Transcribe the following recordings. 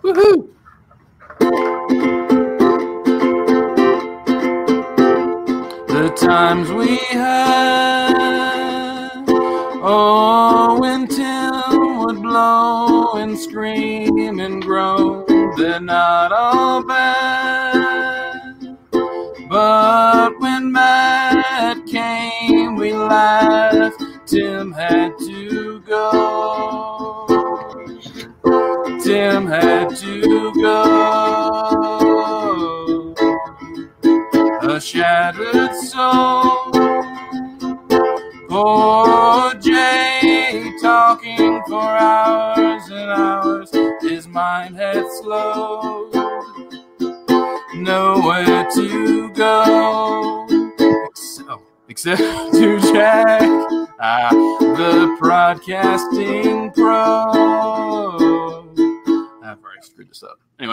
Woohoo! The times we had, oh, when Tim would blow and scream and groan, they're not all bad. But when Matt came, we laughed, Tim had to go. Tim had to go. A shattered soul. Poor Jay, talking for hours and hours. His mind had slowed. Nowhere to go. Except to Jack, the broadcasting pro. I've already screwed this up. Anyway.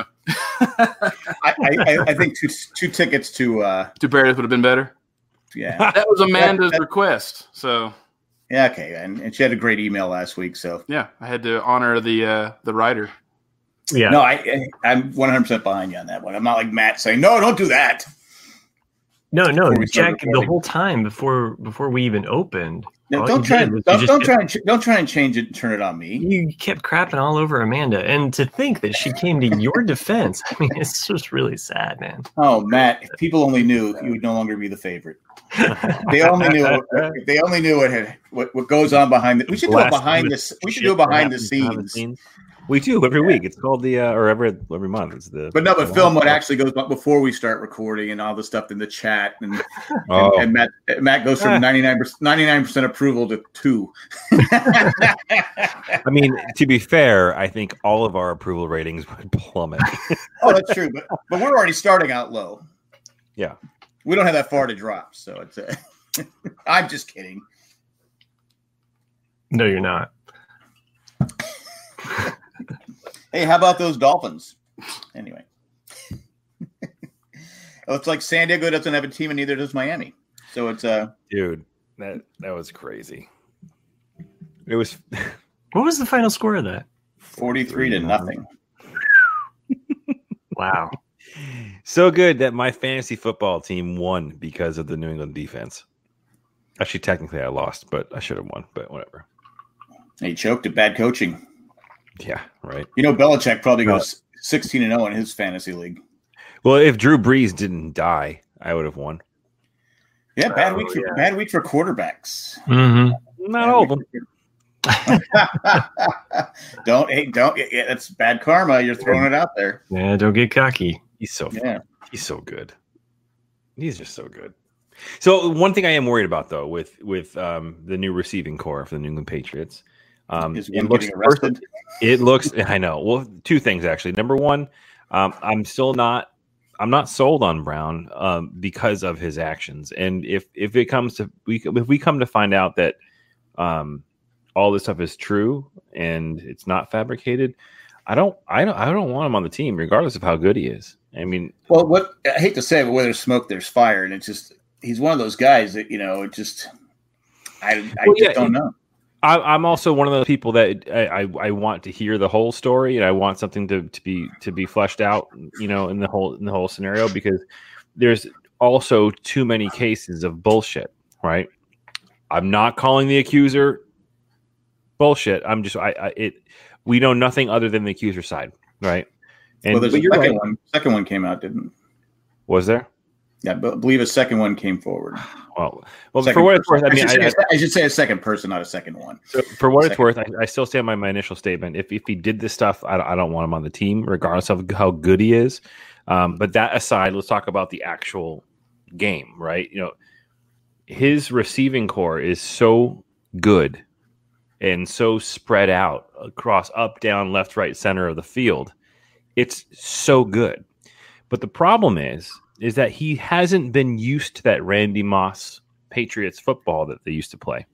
I think two tickets to Meredith would have been better. Yeah. That was Amanda's request. So yeah, okay. And she had a great email last week. So yeah, I had to honor the writer. Yeah. No, I'm 100% behind you on that one. I'm not like Matt saying, no, don't do that. No, Jack. The whole time before we even opened. No, don't try and change it and turn it on me. You kept crapping all over Amanda, and to think that she came to your defense. I mean, it's just really sad, man. Oh, Matt! If people only knew, you would no longer be the favorite. They only knew. If they only knew what goes on behind the. We should do a behind this. We should do a behind the scenes. We do every week. It's called the or every month. It's the. But film what actually goes on before we start recording and all the stuff in the chat and Matt goes from 99% approval to 2. I mean, to be fair, I think all of our approval ratings would plummet. Oh, that's true. But we're already starting out low. Yeah, we don't have that far to drop. So it's. I'm just kidding. No, you're not. Hey, how about those Dolphins? Anyway. It's like San Diego doesn't have a team and neither does Miami. So it's dude, that was crazy. It was What was the final score of that? 43-0. Wow. So good that my fantasy football team won because of the New England defense. Actually, technically I lost, but I should have won, but whatever. He choked at bad coaching. Yeah, right. You know, Belichick probably goes 16-0 in his fantasy league. Well, if Drew Brees didn't die, I would have won. Yeah, bad week for quarterbacks. Mm-hmm. Not all of them. Don't. That's bad karma. You're throwing it out there. Yeah, don't get cocky. He's so fun. He's so good. He's just so good. So one thing I am worried about though, with the new receiving core for the New England Patriots, it looks. I know. Well, two things actually. Number one, I'm not sold on Brown because of his actions, and if we come to find out that all this stuff is true and it's not fabricated, I don't want him on the team, regardless of how good he is. I mean, well, I hate to say it, but where there's smoke, there's fire, and it's just he's one of those guys that I don't know. I'm also one of those people that I want to hear the whole story, and I want something to be fleshed out, in the whole scenario, because there's also too many cases of bullshit, right? I'm not calling the accuser bullshit. I'm just we know nothing other than the accuser side, right? And there's second one came out, didn't? Was there? Yeah, but I believe a second one came forward. Well, for what it's worth, I should say a second person, not a second one. So for what it's worth, I still stand by my initial statement. If he did this stuff, I don't want him on the team, regardless of how good he is. But that aside, let's talk about the actual game, right? His receiving core is so good and so spread out across up, down, left, right, center of the field. It's so good. But the problem is that he hasn't been used to that Randy Moss Patriots football that they used to play.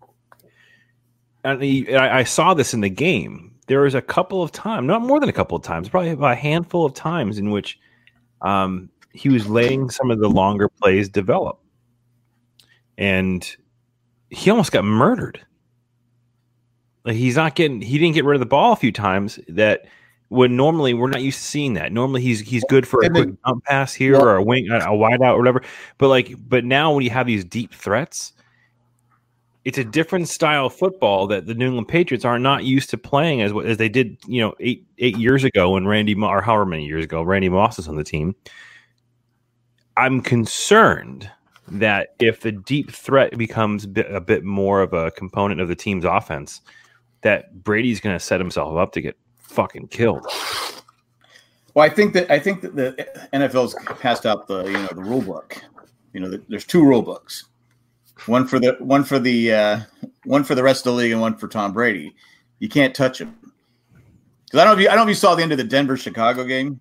And I saw this in the game. There was a couple of times, not more than a couple of times, probably about a handful of times in which he was letting some of the longer plays develop. And he almost got murdered. Like he didn't get rid of the ball a few times that when normally we're not used to seeing that. Normally he's good for a And then- quick dump pass here or a wing, a wide out or whatever. But now when you have these deep threats, it's a different style of football that the New England Patriots are not used to playing as they did, 8 years ago when or however many years ago Randy Moss was on the team. I'm concerned that if the deep threat becomes a bit more of a component of the team's offense, that Brady's going to set himself up to get fucking killed. Well, I think that the NFL's passed out the rule book. There's 2 rule books, one for the rest of the league and one for Tom Brady. You can't touch him. Because I don't know if you saw the end of the Denver-Chicago game.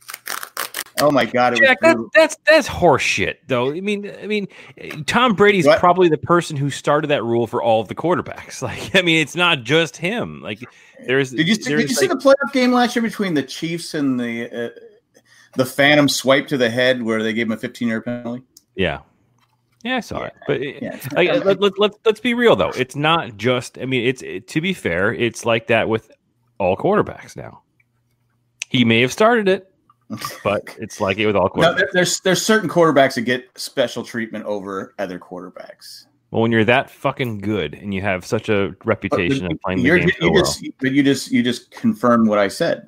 Oh my God! Jack, that's horse shit, though. I mean, Tom Brady's probably the person who started that rule for all of the quarterbacks. It's not just him. Did you see the playoff game last year between the Chiefs and the Phantom swipe to the head where they gave him a 15-yard penalty? Yeah, I saw it. But let's be real though. It's not just. To be fair, it's like that with all quarterbacks now. He may have started it. But it's like it with all quarterbacks. No, there's certain quarterbacks that get special treatment over other quarterbacks. Well, when you're that fucking good and you have such a reputation of playing the game so well. But you just confirmed what I said.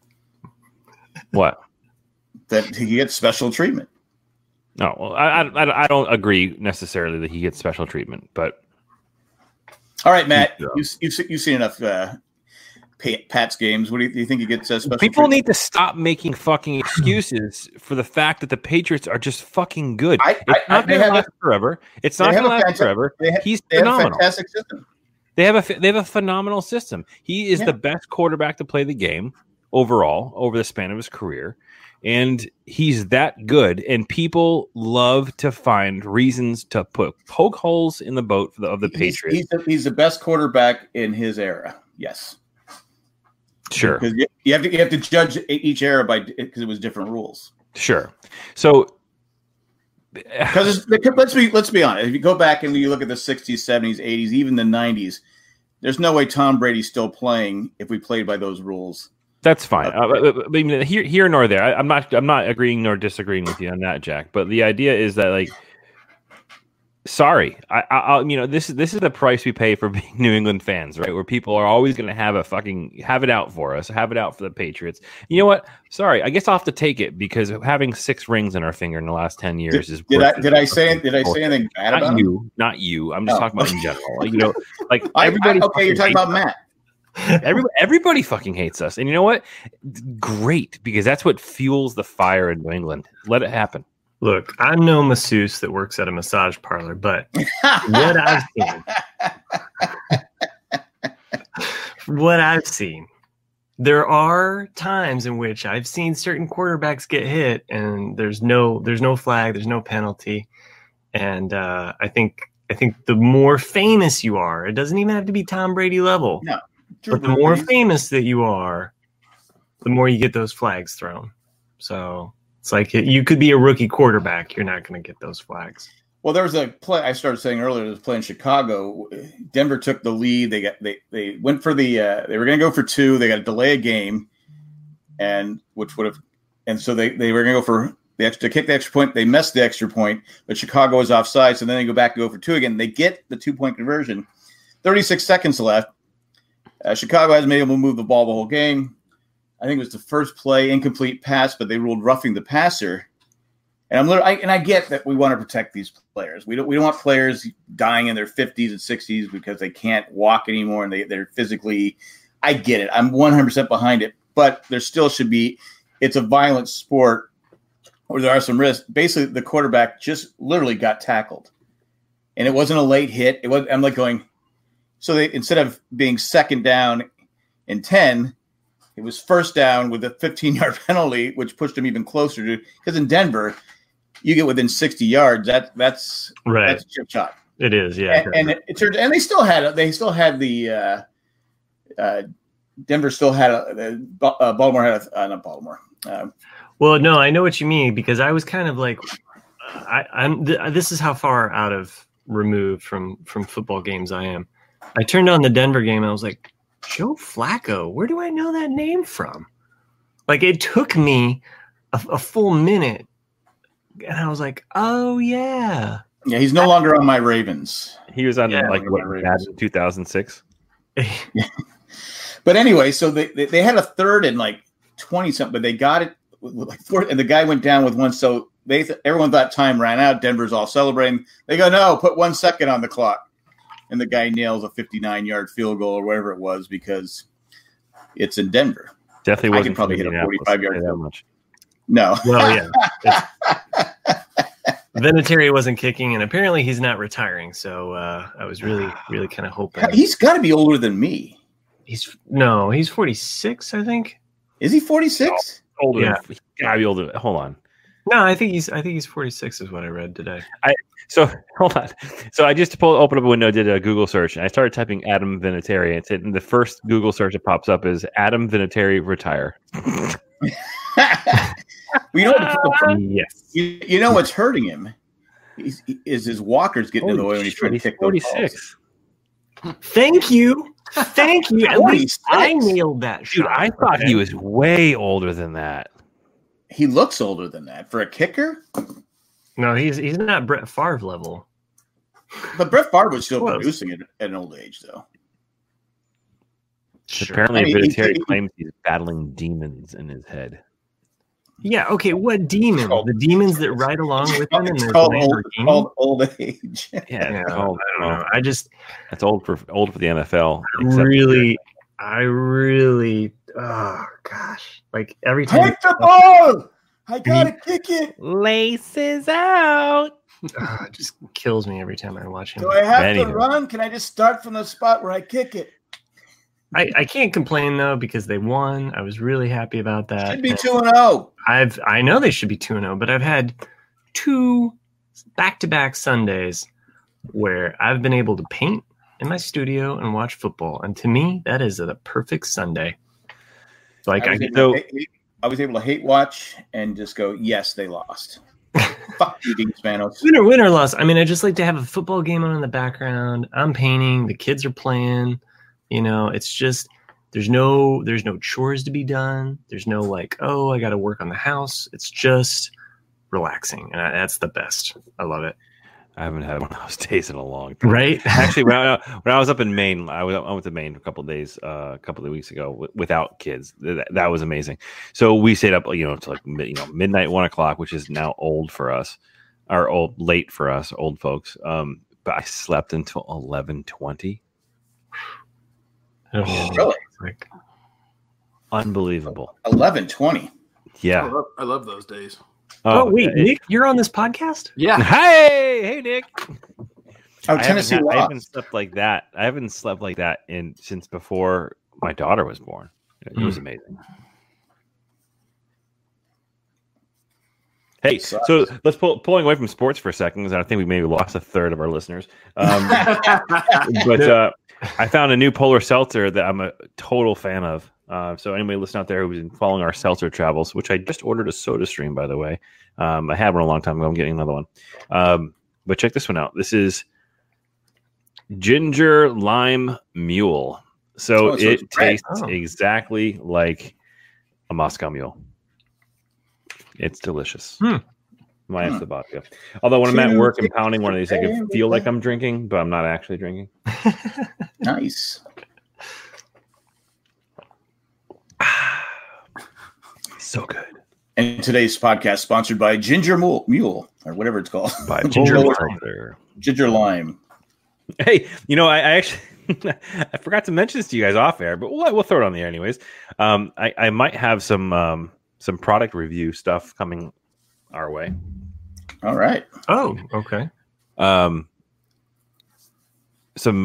What? That he gets special treatment. No, well, I don't agree necessarily that he gets special treatment, but all right, Matt, you've seen enough Pat's games. What do you think he gets special People treatment? need to stop making fucking excuses for the fact that the Patriots are just fucking good. It's not going to last forever. It's not going to last forever. He's phenomenal. Have a fantastic system. They have a phenomenal system. He is the best quarterback to play the game overall over the span of his career. And he's that good, and people love to find reasons to poke holes in the boat of the Patriots. He's the best quarterback in his era. Yes. Sure. Because you have to judge each era because it was different rules. Sure. So, because let's be honest. If you go back and you look at the 60s, 70s, 80s, even the 90s, there's no way Tom Brady's still playing if we played by those rules. That's fine. Here nor there. I'm not agreeing nor disagreeing with you on that, Jack. But the idea is that sorry, this is the price we pay for being New England fans, right? Where people are always going to have it out for us, have it out for the Patriots. You know what? Sorry, I guess I'll have to take it because having 6 rings in our finger in the last 10 years is. Did I say anything bad about you? Not you. I'm just talking about in general. Everybody. Okay, you're talking about Matt. Everybody fucking hates us, and you know what? Great, because that's what fuels the fire in New England. Let it happen. Look, I'm no masseuse that works at a massage parlor, but what I've seen, there are times in which I've seen certain quarterbacks get hit, and there's no flag, there's no penalty, and I think the more famous you are, it doesn't even have to be Tom Brady level. No, but the more famous that you are, the more you get those flags thrown. So. It's like you could be a rookie quarterback. You're not going to get those flags. Well, there was a play I started saying earlier. There was a play in Chicago. Denver took the lead. They went for they were going to go for 2. They got to delay a game, and so they were going to go for to kick the extra point. They missed the extra point, but Chicago was offside. So then they go back and go for 2 again. They get the 2-point conversion. 36 seconds left. Chicago hasn't been able to move the ball the whole game. I think it was the first play, incomplete pass, but they ruled roughing the passer. And I get that we want to protect these players. We don't want players dying in their 50s and 60s because they can't walk anymore and they're physically. I get it. I'm 100% behind it, but there still should be. It's a violent sport where there are some risks. Basically, the quarterback just literally got tackled, and it wasn't a late hit. It was. I'm going. So they instead of being second down and 10. It was first down with a 15-yard penalty, which pushed him even closer to because in Denver, you get within 60 yards. That's right. That's a chip shot. It is, yeah. And it turned, and they still had the Denver still had Baltimore had not Baltimore. Well, no, I know what you mean because I was kind of like, this is how far out of removed from football games I am. I turned on the Denver game and I was like, Joe Flacco, where do I know that name from? Like it took me a full minute, and I was like, "Oh yeah." Yeah, he's no longer on my Ravens. He was on Yeah, like what Ravens. Madden 2006. But anyway, so they had a third and like 20 something, but they got it with like fourth, and the guy went down with one. So everyone thought time ran out. Denver's all celebrating. They go, no, put 1 second on the clock, and the guy nails a 59-yard field goal or whatever it was because it's in Denver. Definitely I wasn't could probably from hit a Indianapolis, 45-yard I'll say that field. much. No, Well, yeah. Vinatieri wasn't kicking, and apparently he's not retiring. So I was really kind of hoping. he's got to be older than me. He's 46, I think. Is he 46? Older. Yeah. He's gotta be older. Hold on. No, I think he's 46 is what I read today. So hold on. So I just opened up a window, did a Google search, and I started typing Adam Vinatieri. And it said, and the first Google search that pops up is Adam Vinatieri retire. You know what? Yes. You know what's hurting him is his walker's getting in the way when he's trying to kick those balls. 46. Thank you. At least 46. I nailed that Dude, shot. I thought okay? he was way older than that. He looks older than that for a kicker. No, he's not Brett Favre level. But Brett Favre was still Close. producing at an old age, though. Sure. Apparently, I mean, Vinatieri he- claims he's battling demons in his head. Yeah. Okay. What demons? called- The demons that ride along with him in It's their called Lamborghini? old age. Yeah, Yeah, it's old. I don't know. I just That's old for the NFL. except- I really, oh gosh, like every time Take the ball! I gotta kick it. laces out. it just kills me every time I watch him. Do I have Anywho. to run? Can I just start from the spot where I kick it? I can't complain though because they won. I was really happy about that. Should be And 2-0. I know they should be 2-0, but I've had 2 back-to-back Sundays where I've been able to paint in my studio and watch football, and to me, that is a perfect Sunday. Like I was able to hate watch and just go, yes, they lost. Fuck you, Dean Spanos. win or loss. I mean, I just like to have a football game on in the background. I'm painting. The kids are playing. You know, it's just there's no chores to be done. There's no like, oh, I got to work on the house. It's just relaxing, and that's the best. I love it. I haven't had one of those days in a long time. Right? Actually, when I was up in Maine, I went to Maine a couple of days, a couple of weeks ago without kids. That was amazing. So we stayed up, to like midnight, 1 o'clock, which is now old for us, or late for us, old folks. But I slept until 11:20. Really? Like, Unbelievable. 11-20. Yeah. I love those days. oh wait, Nick, you're on this podcast? Yeah. Hey, Nick. Oh, Tennessee I lost. haven't slept like that. I haven't slept like that since before my daughter was born. It was amazing. Hey, Sucks. so let's pulling away from sports for a second, because I think we maybe lost a third of our listeners. But I found a new polar seltzer that I'm a total fan of. So anybody listening out there who's been following our seltzer travels, which I just ordered a Soda Stream, by the way. I had one a long time ago. I'm getting another one. But check this one out. This is Ginger Lime Mule. So Oh, so it it's red. tastes Oh. exactly like a Moscow Mule. It's delicious. Minus the vodka. Although when I'm at work and pounding one of these, I can feel like I'm drinking, but I'm not actually drinking. Nice. So good. And today's podcast sponsored by Ginger Mule, or whatever it's called. By Ginger Polar Lime. Seltzer. Ginger Lime. Hey, I actually I forgot to mention this to you guys off air, but we'll throw it on the air anyways. I might have some product review stuff coming our way. All right. Oh, okay. Some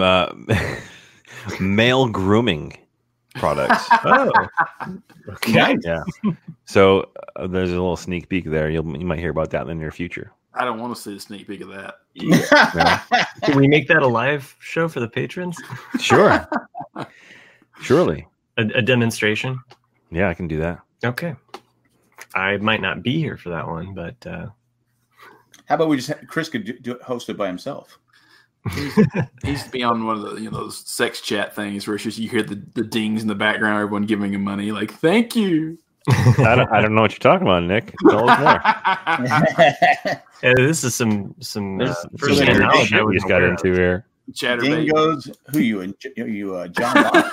male grooming products. Oh, okay. Nice. Yeah. So there's a little sneak peek there. You might hear about that in the near future. I don't want to see a sneak peek of that. Can we make that a live show for the patrons? Sure. Surely. A demonstration? Yeah, I can do that. Okay. I might not be here for that one, but How about we just Chris could host it by himself? He used to be on one of the those sex chat things where it's just you hear the dings in the background, everyone giving him money, like thank you. I don't know what you're talking about, Nick. Tell us more. Yeah, this is some There's first-hand some knowledge I we was just got into here. Chatterbait. Dingoes. Who you? John Locke?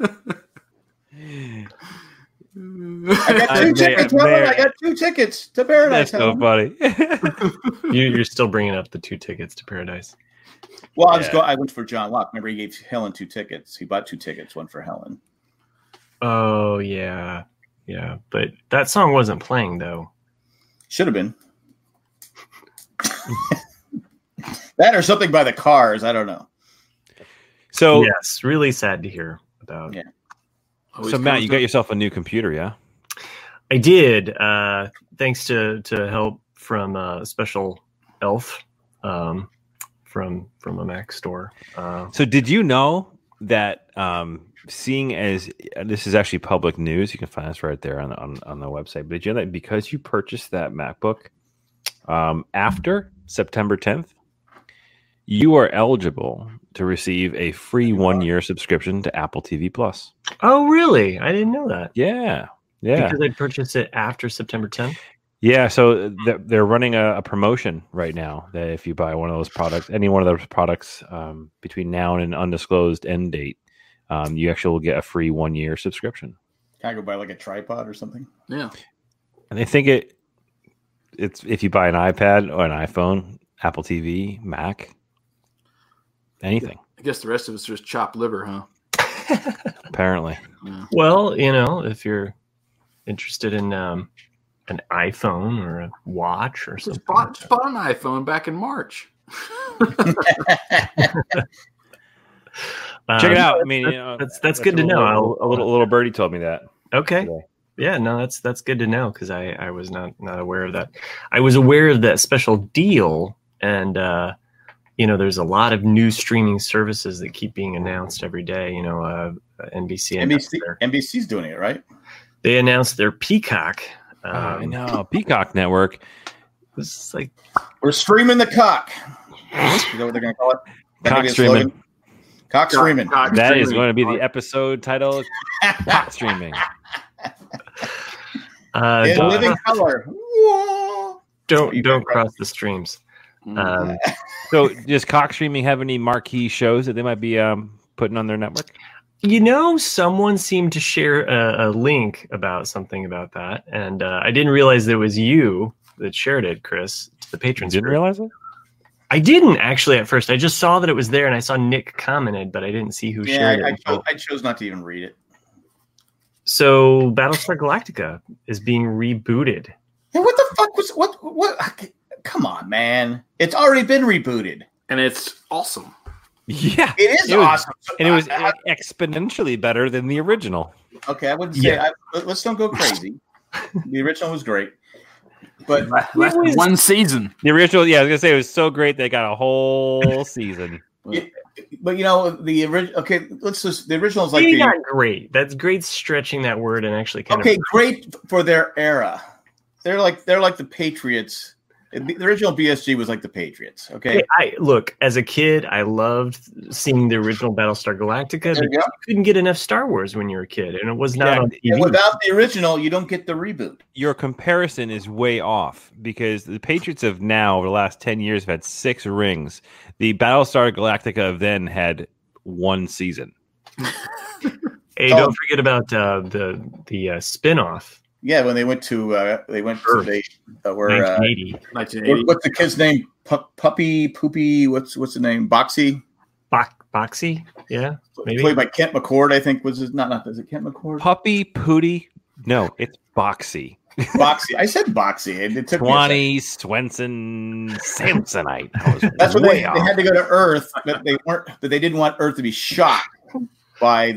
I got two tickets. Robert. I got 2 tickets to Paradise. That's so funny. You're still bringing up the 2 tickets to Paradise. Well, I went for John Locke. Remember, he gave Helen 2 tickets. He bought 2 tickets, one for Helen. Oh yeah, but that song wasn't playing though. Should have been. That or something by the Cars. I don't know. So yes, really sad to hear about. Yeah. So Matt, you got yourself a new computer, yeah? I did, thanks to help from a special elf from a Mac store. So did you know that seeing as this is actually public news, you can find us right there on the website. But did you know that because you purchased that MacBook after September 10th, you are eligible to receive a free 1-year subscription to Apple TV Plus. Oh, really? I didn't know that. Yeah. Because I purchased it after September 10th? Yeah, so they're running a promotion right now that if you buy one of those products, any one of those products between now and an undisclosed end date, you actually will get a free 1-year subscription. Can I go buy like a tripod or something? Yeah. And I think it's if you buy an iPad or an iPhone, Apple TV, Mac, anything. I guess the rest of us just chopped liver, huh? Apparently. Yeah. Well, if you're interested in an iPhone or a watch or Just something. bought an iPhone back in March. Check it out. I mean, that's good to know. A little birdie told me that. Okay. today. Yeah, no, that's good to know because I was not aware of that. I was aware of that special deal, and there's a lot of new streaming services that keep being announced every day. NBC's doing it, right? They announced their Peacock. I know, Peacock Network. It's like We're streaming the cock. Is that what they're going to call it? Cock streaming. Cock streaming. That is going to be the episode title. Cock streaming. In living color. Whoa. Don't cross the streams. So does Cock streaming have any marquee shows that they might be putting on their network? Someone seemed to share a link about something about that, and I didn't realize that it was you that shared it, Chris, to the patrons. You didn't realize it? I didn't actually at first. I just saw that it was there, and I saw Nick commented, but I didn't see who shared it. I chose not to even read it. So Battlestar Galactica is being rebooted. Hey, what the fuck was what? Come on, man! It's already been rebooted, And it's awesome. Yeah, it is awesome, and it was exponentially better than the original. Okay, I wouldn't say. Let's don't go crazy. The original was great, but Lasted one season. The original, I was gonna say it was so great they got a whole season. but the original. Okay, the original is like Maybe not great. That's great stretching that word and actually kind of great for their era. They're like the Patriots. The original BSG was like the Patriots. Okay. Look, as a kid, I loved seeing the original Battlestar Galactica. Because you couldn't get enough Star Wars when you were a kid, and it was not on TV. And without the original, you don't get the reboot. Your comparison is way off because the Patriots of now, over the last 10 years, have had 6 rings. The Battlestar Galactica of then had 1 season. Hey, don't forget about the spinoff. Yeah, when they went to where 1980. What's the kid's name? Puppy Poopy. What's the name? Boxy. Boxy. Yeah, maybe played by Kent McCord. I think was his not. Is it Kent McCord? Puppy Pooty. No, it's Boxy. Boxy. I said Boxy. It took 20 Swenson Samsonite. That's what they had to go to Earth, but they weren't. But they didn't want Earth to be shocked by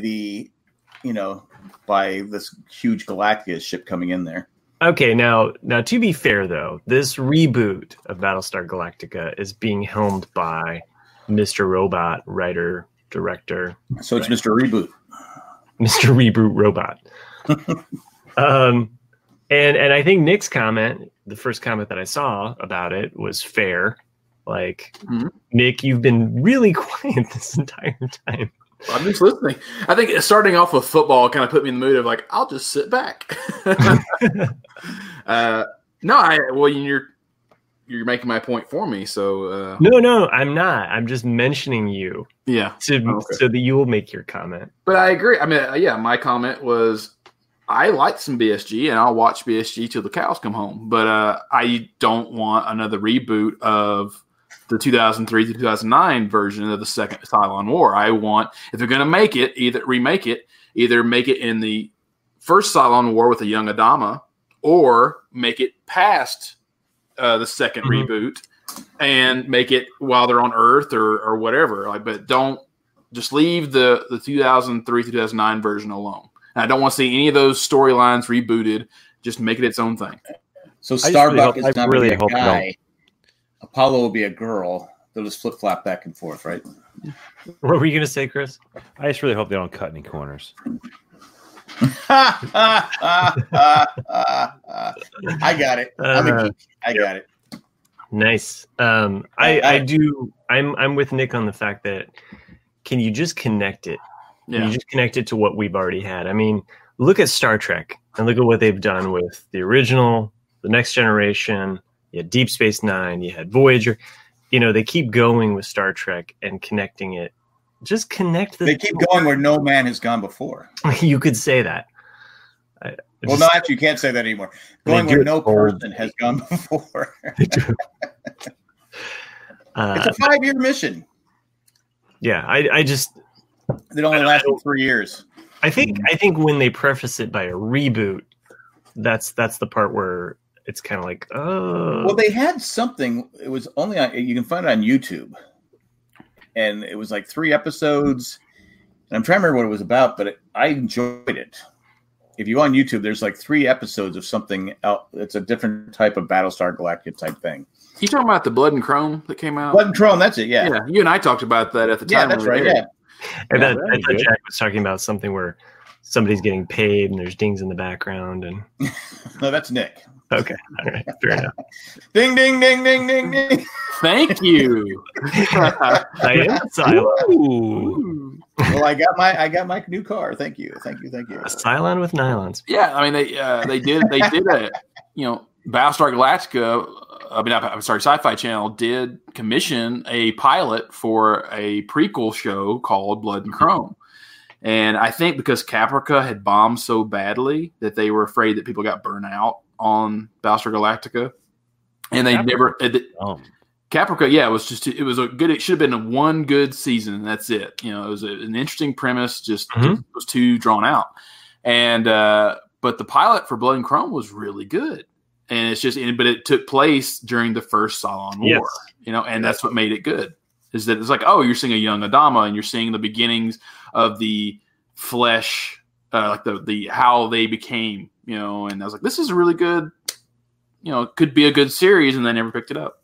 by this huge Galactica ship coming in there. Okay, now to be fair though, this reboot of Battlestar Galactica is being helmed by Mr. Robot, writer, director. So it's Mr. Reboot. Mr. Reboot Robot. And I think Nick's comment, the first comment that I saw about it was fair. Like, Nick, you've been really quiet this entire time. I'm just listening. I think starting off with football kind of put me in the mood of like, I'll just sit back. You're making my point for me. So No, I'm not. I'm just mentioning you. Yeah. So that you will make your comment. But I agree. I mean, yeah, my comment was I like some BSG, and I'll watch BSG till the cows come home. But I don't want another reboot of the 2003 to 2009 version of the second Cylon War. I want, if they're going to make it, either make it in the first Cylon War with a young Adama, or make it past the second reboot and make it while they're on Earth or whatever. Like, but don't just leave the 2003 to 2009 version alone. And I don't want to see any of those storylines rebooted. Just make it its own thing. So Starbuck is not really a guy. Apollo will be a girl. They'll just flip flop back and forth, right? What were you going to say, Chris? I just really hope they don't cut any corners. I got it. I'm a geek. I got it. Nice. I do. I'm with Nick on the fact that can you just connect it? Can you just connect it to what we've already had? I mean, look at Star Trek and look at what they've done with the original, the Next Generation. You had Deep Space Nine. You had Voyager. You know, they keep going with Star Trek and connecting it. Just connect the. They keep going where no man has gone before. You could say that. Well, no, actually, you can't say that anymore. Going where no person has gone before. It's a 5-year mission. Yeah, I just. It only lasted 3 years. I think when they preface it by a reboot, that's the part where it's kind of like, oh. Well, they had something. It was only you can find it on YouTube, and it was like 3 episodes. And I'm trying to remember what it was about, but I enjoyed it. If you go on YouTube, there's like 3 episodes of something else. It's a different type of Battlestar Galactica type thing. You talking about the Blood and Chrome that came out? Blood and Chrome, that's it. Yeah, yeah. You and I talked about that at the time. Yeah, that's right. Yeah. And I thought Jack was talking about something where somebody's getting paid and there's dings in the background. And no, that's Nick. Okay, all right, fair enough. Ding, ding, ding, ding, ding, ding. Thank you. I am Cylon. Well, I got my new car. Thank you. A Cylon with nylons. Yeah, I mean they did a Battlestar Galactica. Sci-Fi Channel did commission a pilot for a prequel show called Blood and Chrome. And I think because Caprica had bombed so badly that they were afraid that people got burnt out on Battlestar Galactica. And they Caprica, yeah, it should have been one good season, and that's it. You know, it was an interesting premise, it was too drawn out. And but the pilot for Blood and Chrome was really good. And but it took place during the first Cylon War, you know, and that's what made it good. Is that it's like, oh, you're seeing a young Adama, and you're seeing the beginnings of the flesh, like the how they became, you know. And I was like, this is a really good, you know, could be a good series, and they never picked it up.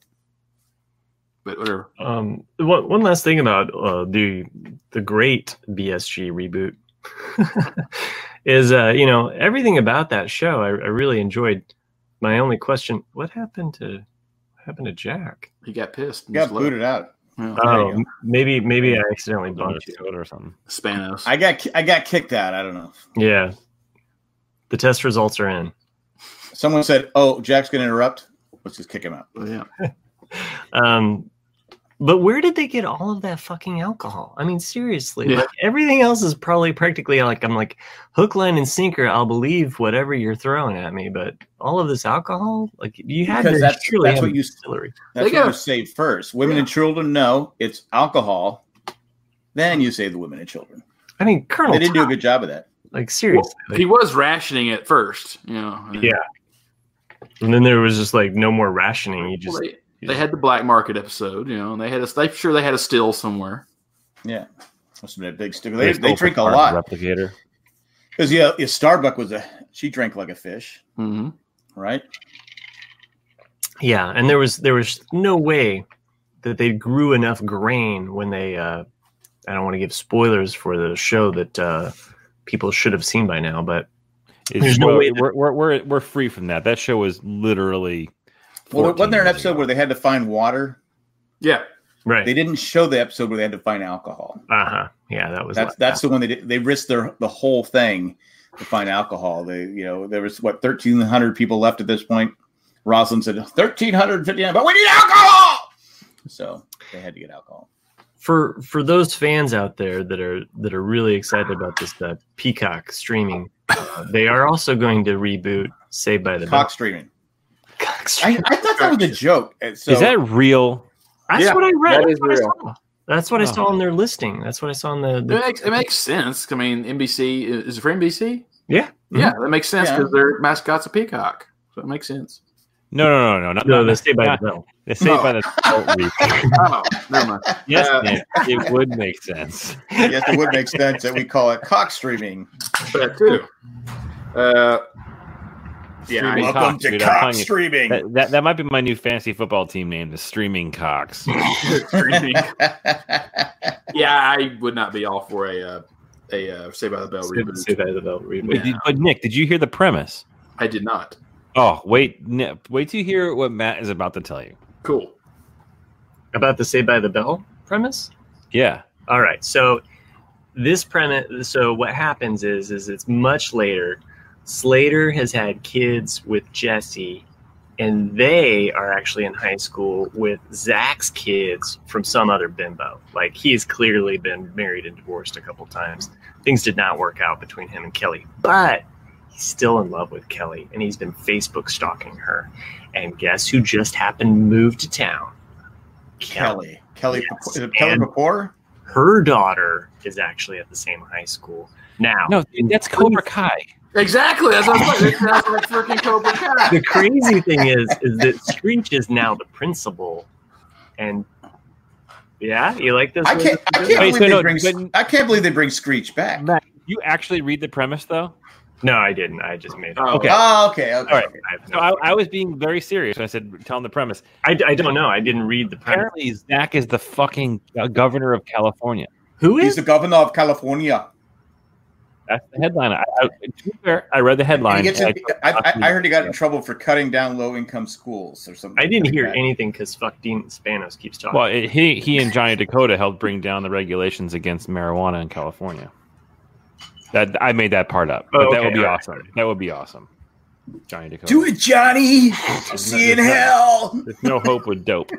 But whatever. One last thing about the great BSG reboot is everything about that show I really enjoyed. My only question: what happened to Jack? He got pissed. He got booted out. Yeah. Oh, maybe I accidentally bumped you or something. Spanos. I got kicked out. I don't know. Yeah, the test results are in. Someone said, "Oh, Jack's going to interrupt. Let's just kick him out." Yeah. But where did they get all of that fucking alcohol? I mean, seriously, like everything else is probably practically like I'm like hook, line, and sinker. I'll believe whatever you're throwing at me, but all of this alcohol, like you had because to that's what you distillery. That's what you save first. Women and children, no, it's alcohol. Then you save the women and children. I mean, Colonel, they didn't do a good job of that. Like seriously, he was rationing at first, you know. Yeah, and then there was just like no more rationing. You just. They had the black market episode, you know, and they had a still somewhere. Yeah, must have been a big still. They drink a lot. Replicator. Because Starbuck she drank like a fish, right? Yeah, and there was no way that they grew enough grain when they. I don't want to give spoilers for the show that people should have seen by now, but there's no way we're free from that. That show was literally. Well, wasn't there an episode where they had to find water? Yeah, right. They didn't show the episode where they had to find alcohol. Yeah, that was that's the one they risked the whole thing to find alcohol. There was 1,300 people left at this point. Rosalind said 1,359, but we need alcohol. So they had to get alcohol. For those fans out there that are really excited about this Peacock streaming, they are also going to reboot Saved by the Bell. Cock streaming. I thought that was a joke. So, is that real? That's what I read. That is real. That's what I saw on their listing. That's what I saw on the It makes sense. I mean, NBC is it for NBC? Yeah. Yeah, that makes sense because their mascot's a peacock, so it makes sense. No. The Saved by the Bell. The Saved by the Bell reboot. Oh, never mind. Yes, Nick, it would make sense. Yes, it would make sense that we call it cock streaming. That too. Streaming Welcome Cocks, to dude, I'm cock telling you, streaming. That might be my new fantasy football team name, the Streaming Cocks. Streaming. Yeah, I would not be all for a Saved by the Bell reboot. Saved by the Bell reboot. But Nick, did you hear the premise? I did not. Oh, wait till you hear what Matt is about to tell you. Cool. About the Saved by the Bell premise? Yeah. All right. So this premise. So what happens is it's much later. Slater has had kids with Jesse, and they are actually in high school with Zach's kids from some other bimbo. Like, he's clearly been married and divorced a couple times. Things did not work out between him and Kelly, but he's still in love with Kelly, and he's been Facebook stalking her. And guess who just happened to move to town? Kelly. Yes. Is it Kelly Before? Her daughter is actually at the same high school. Now, No, that's Cobra Kai. Exactly. That's what I'm saying. It sounds like freaking Cobra Kai. the crazy thing is that Screech is now the principal, and yeah, you like this? I can't believe they bring Screech back. Matt, did you actually read the premise, though? No, I didn't. I just made it. Okay. Oh, okay. All right. So I was being very serious when I said, tell him the premise. I don't know. I didn't read the premise. Apparently, Zach is the fucking governor of California. Who He's is? the governor of California. That's the headline. To be fair, I read the headline. I heard he got in trouble for cutting down low-income schools or something. I didn't like hear that. anything because fuck Dean Spanos keeps talking. Well, he and Johnny Dakota helped bring down the regulations against marijuana in California. That I made that part up, but that would be awesome. Right. That would be awesome. Johnny Dakota. Do it, Johnny. I'll see you in hell. There's no hope with dope.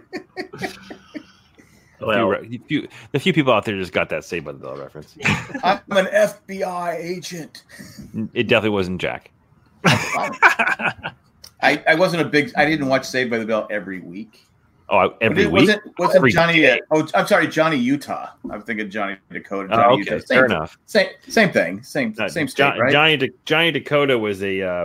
Well, the few people out there just got that Saved by the Bell reference. I'm an FBI agent. It definitely wasn't Jack. I wasn't a big. I didn't watch Saved by the Bell every week. Oh, every week? Wasn't Every Johnny? day. I'm sorry, Johnny Utah. I'm thinking Johnny Dakota. Oh, okay, Utah. fair enough. Same thing. Same state, right? Johnny Dakota was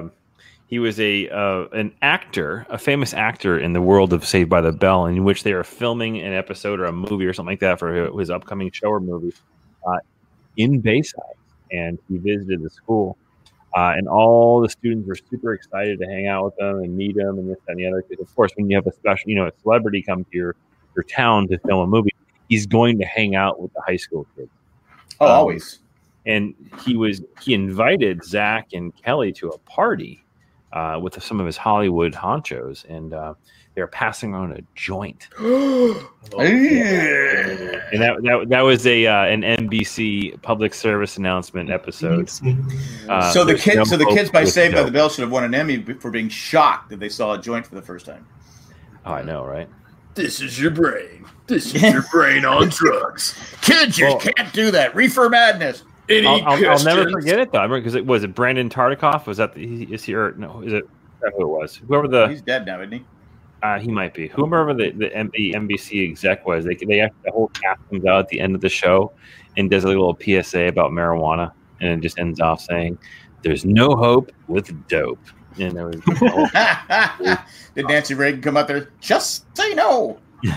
an actor, a famous actor in the world of Saved by the Bell, in which they are filming an episode or a movie or something like that for his upcoming show or movie in Bayside, and he visited the school. And all the students were super excited to hang out with them and meet him and this, that, and the other. Because of course, when you have a special, a celebrity come to your town to film a movie, he's going to hang out with the high school kids. Oh, always. And he invited Zach and Kelly to a party with some of his Hollywood honchos, and they were passing around a joint. And that was an NBC public service announcement episode. So the kids by Saved by the Bell should have won an Emmy for being shocked that they saw a joint for the first time. Oh, I know, right? This is your brain. This is your brain on drugs. Kids, you can't do that. Reefer madness. I'll never forget it though, because it was Brandon Tartikoff. Was that is he or no? Is it who it was? Whoever he's dead now, isn't he? He might be. Whoever the NBC exec was, they the whole cast comes out at the end of the show and does a little PSA about marijuana, and it just ends off saying, "There's no hope with dope." And there was Did Nancy Reagan come out there? Just say no.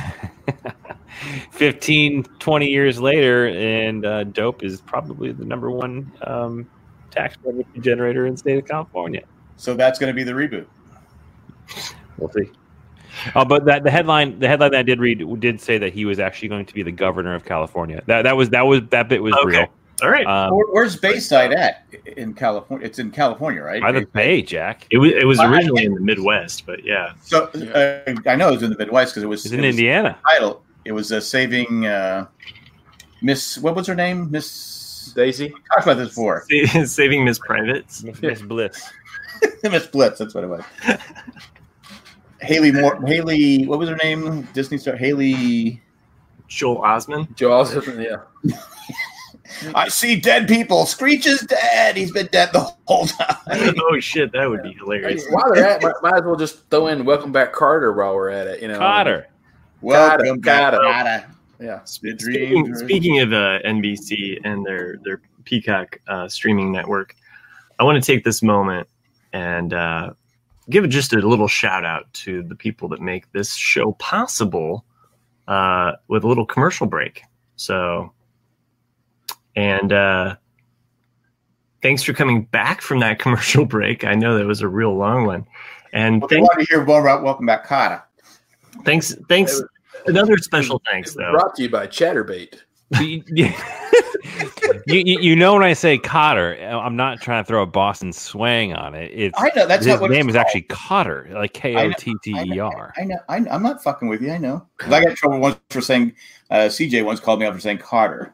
15, 20 years later, and dope is probably the number one tax revenue generator in the state of California. So that's going to be the reboot. We'll see. But the headline that I did read did say that he was actually going to be the governor of California. That bit was real. All right. Where's Bayside at in California? It's in California, right? By the Bay, Jack. It was originally in the Midwest, but yeah. So I know it was in the Midwest because it was in Indiana. Title. It was saving Miss, what was her name? Miss Daisy. Talked about this before. Saving Miss Privates. Miss Bliss. Miss Blitz. That's what it was. Haley, what was her name? Disney star Haley. Joel Osment. Joel Osment, yeah. I see dead people. Screech is dead. He's been dead the whole time. Oh shit, that would be hilarious. While they're at it, might as well just throw in "Welcome Back, Carter" while we're at it. You know, Cotter. Welcome back, Cotter. Cotter. Yeah. Speaking of NBC and their Peacock streaming network, I want to take this moment and give just a little shout out to the people that make this show possible with a little commercial break. So, and thanks for coming back from that commercial break. I know that was a real long one. And I want to hear more about Welcome Back, Cotter. Thanks. Another special thanks, though. Brought to you by Chatterbait. You know when I say Cotter, I'm not trying to throw a Boston swang on it. I know that's his not what name it's is called. actually Cotter, like Kotter. I know. I'm not fucking with you. I know. 'Cause I got in trouble once for saying. CJ once called me out for saying Cotter.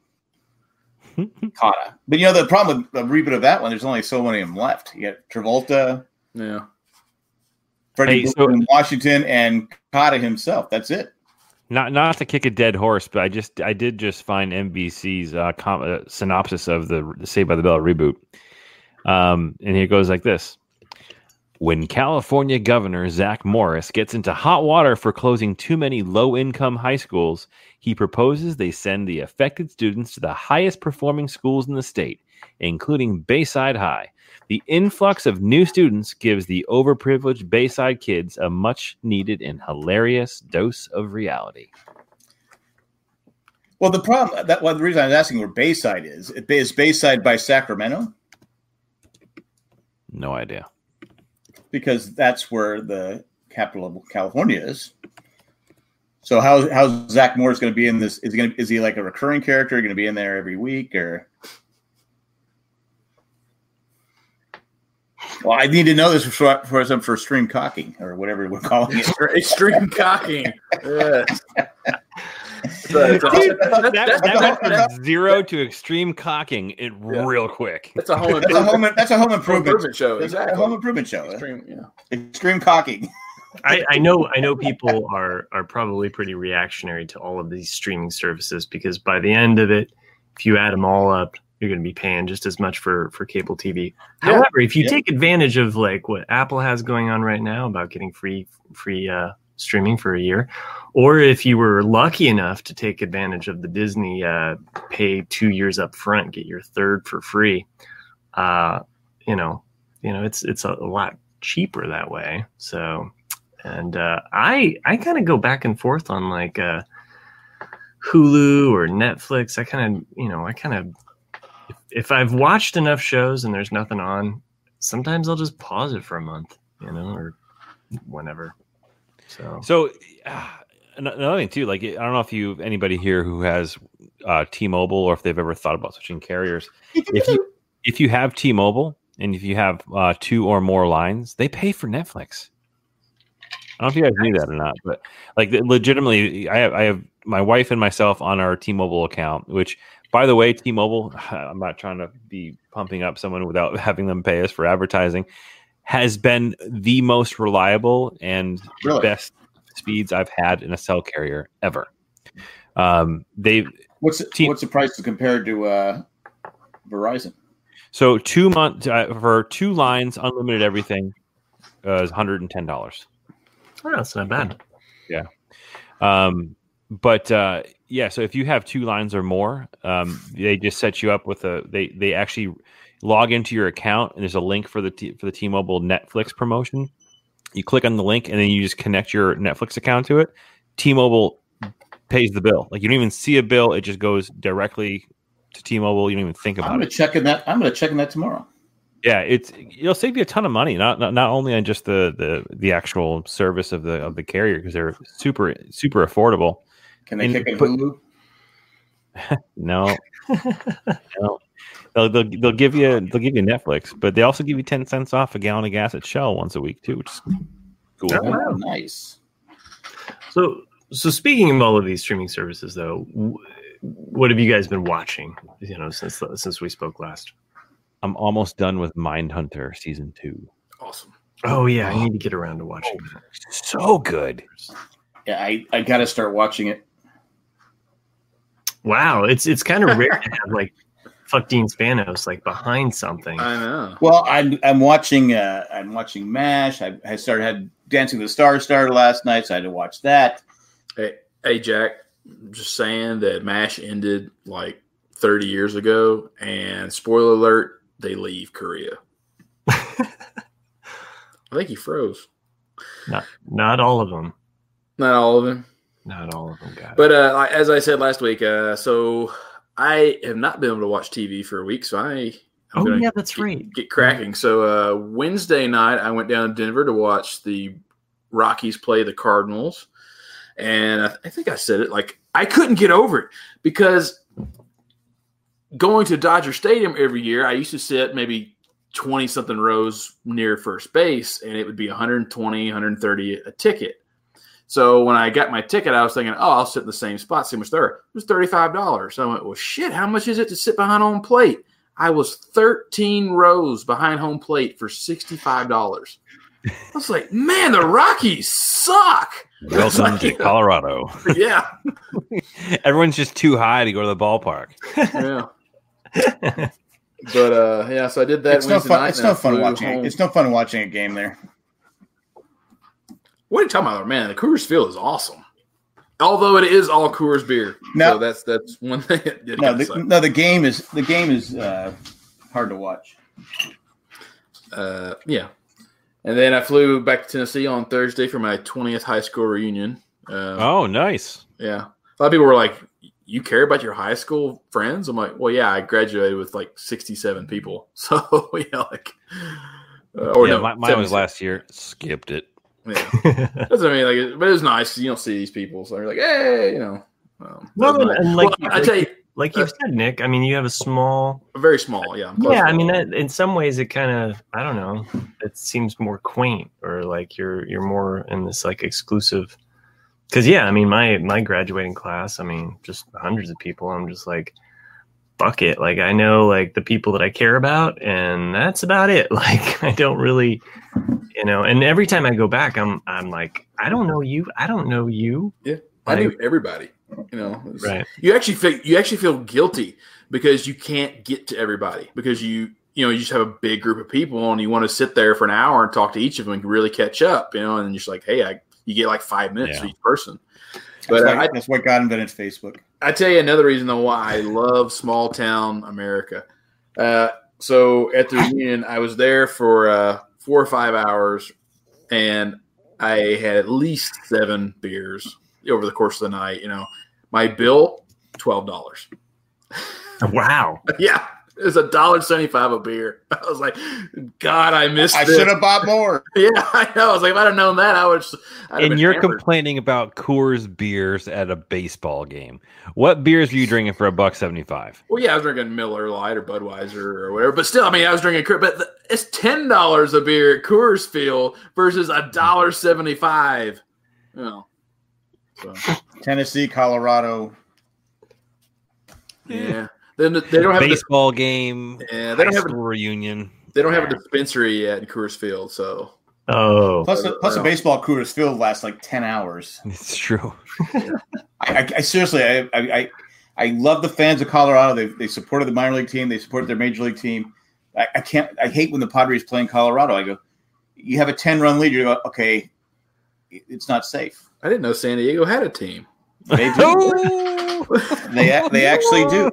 Cotter. But you know the problem with the reboot of that one, there's only so many of them left. You got Travolta, Yeah. Freddie in Washington, and Cotter himself. That's it. Not to kick a dead horse, but I did just find NBC's synopsis of the Saved by the Bell reboot, and it goes like this: when California Governor Zach Morris gets into hot water for closing too many low-income high schools, he proposes they send the affected students to the highest performing schools in the state, including Bayside High. The influx of new students gives the overprivileged Bayside kids a much-needed and hilarious dose of reality. Well, the problem the reason I was asking where Bayside is Bayside by Sacramento? No idea. Because that's where the capital of California is. So how's Zach Morris going to be in this? Is he like a recurring character? Going to be in there every week or? Well, I need to know this for stream cocking or whatever we're calling it. Extreme cocking. Yes. That went from 0 to extreme cocking real quick. That's a home improvement show. Exactly. A home improvement show. Extreme cocking. I know people are probably pretty reactionary to all of these streaming services because by the end of it, if you add them all up, you're going to be paying just as much for cable TV. Yeah. However, if you take advantage of like what Apple has going on right now about getting free streaming for a year, or if you were lucky enough to take advantage of the Disney pay 2 years up front, get your third for free, it's a lot cheaper that way. So, and I kind of go back and forth on like Hulu or Netflix. I kind of if I've watched enough shows and there's nothing on, sometimes I'll just pause it for a month, or whenever. So another thing too, like I don't know if anybody here who has T-Mobile or if they've ever thought about switching carriers. If you have T-Mobile and if you have 2 or more lines, they pay for Netflix. I don't know if you guys knew that or not, but like legitimately, I have my wife and myself on our T-Mobile account, which, by the way, T-Mobile, I'm not trying to be pumping up someone without having them pay us for advertising, has been the most reliable and best speeds I've had in a cell carrier ever. What's the price compared to Verizon? So 2 months for 2 lines, unlimited everything, is $110. Oh, that's not bad. Yeah. So if you have 2 lines or more, they just set you up with they actually log into your account and there's a link for the T-Mobile Netflix promotion. You click on the link and then you just connect your Netflix account to it. T-Mobile pays the bill. Like you don't even see a bill. It just goes directly to T-Mobile. You don't even think about it. I'm going to check in that tomorrow. Yeah, it'll save you a ton of money, not only on just the actual service of the carrier because they're super super affordable. Can they kick in Hulu? No. They'll give you Netflix, but they also give you 10 cents off a gallon of gas at Shell once a week too, which is cool. Oh, wow. Nice. So speaking of all of these streaming services, though, what have you guys been watching? Since we spoke last. I'm almost done with Mindhunter season 2. Awesome. Oh yeah, I need to get around to watching that. So good. Yeah, I got to start watching it. Wow, it's kind of rare to have like fuck Dean Spanos like behind something. I know. Well, I'm watching MASH. I had Dancing with the Stars started last night, so I had to watch that. Hey, Jack, just saying that MASH ended like 30 years ago, and spoiler alert, they leave Korea. I think he froze. Not all of them. Not all of them. Not all of them, guys. But as I said last week, so I have not been able to watch TV for a week, so that's right. Get cracking. So Wednesday night, I went down to Denver to watch the Rockies play the Cardinals, and I think I said it, like, I couldn't get over it because going to Dodger Stadium every year, I used to sit maybe 20-something rows near first base, and it would be 120, 130 a ticket. So when I got my ticket, I was thinking, I'll sit in the same spot, see how much there. It was $35. So I went, well, shit, how much is it to sit behind home plate? I was 13 rows behind home plate for $65. I was like, man, the Rockies suck. Welcome to Colorado. Yeah. Everyone's just too high to go to the ballpark. Yeah. But so I did that. It's no fun. It's no fun watching. It's no fun watching a game there. What are you talking about, man? The Coors Field is awesome. Although it is all Coors beer. No, so that's one thing. The game is hard to watch. Yeah. And then I flew back to Tennessee on Thursday for my 20th high school reunion. Oh, nice. Yeah. A lot of people were like, you care about your high school friends? I'm like, well, yeah, I graduated with like 67 people. So, mine was last year. Skipped it. Yeah. That's what I mean. But it was nice. You don't see these people. So you're like, hey, I tell you, like you said, Nick, I mean, you have very small. Yeah. Yeah. I mean, in some ways it kind of, I don't know, it seems more quaint, or like you're more in this like exclusive. Cause yeah, I mean, my graduating class, I mean, just hundreds of people. I'm just like, fuck it. Like, I know like the people that I care about, and that's about it. Like, I don't really, and every time I go back, I'm like, I don't know you. I don't know you. Yeah. I knew everybody, right. You actually feel guilty because you can't get to everybody because you just have a big group of people and you want to sit there for an hour and talk to each of them and really catch up, and you're just like, hey, you get like 5 minutes for each person. But that's why God invented Facebook. I tell you another reason though why I love small town America. So at the reunion, I was there for 4 or 5 hours, and I had at least 7 beers over the course of the night. My bill, $12. Wow. Yeah. It was $1.75 a beer. I was like, God, I missed it. I should have bought more. Yeah, I know. I was like, if I'd have known that, And you're complaining about Coors beers at a baseball game. What beers were you drinking for $1.75? Well, yeah, I was drinking Miller Lite or Budweiser or whatever. But still, I mean, I was drinking. But it's $10 a beer at Coors Field versus $1.75. So. Tennessee, Colorado. Yeah. Then they don't have baseball game. Yeah, they don't have a reunion. They don't have a dispensary yet in Coors Field, so. Oh. Plus a baseball Coors Field lasts like 10 hours. It's true. I seriously, I love the fans of Colorado. They supported the minor league team. They support their major league team. I hate when the Padres play in Colorado. I go, you have a 10-run lead. You go, okay, it's not safe. I didn't know San Diego had a team. They do. They actually do.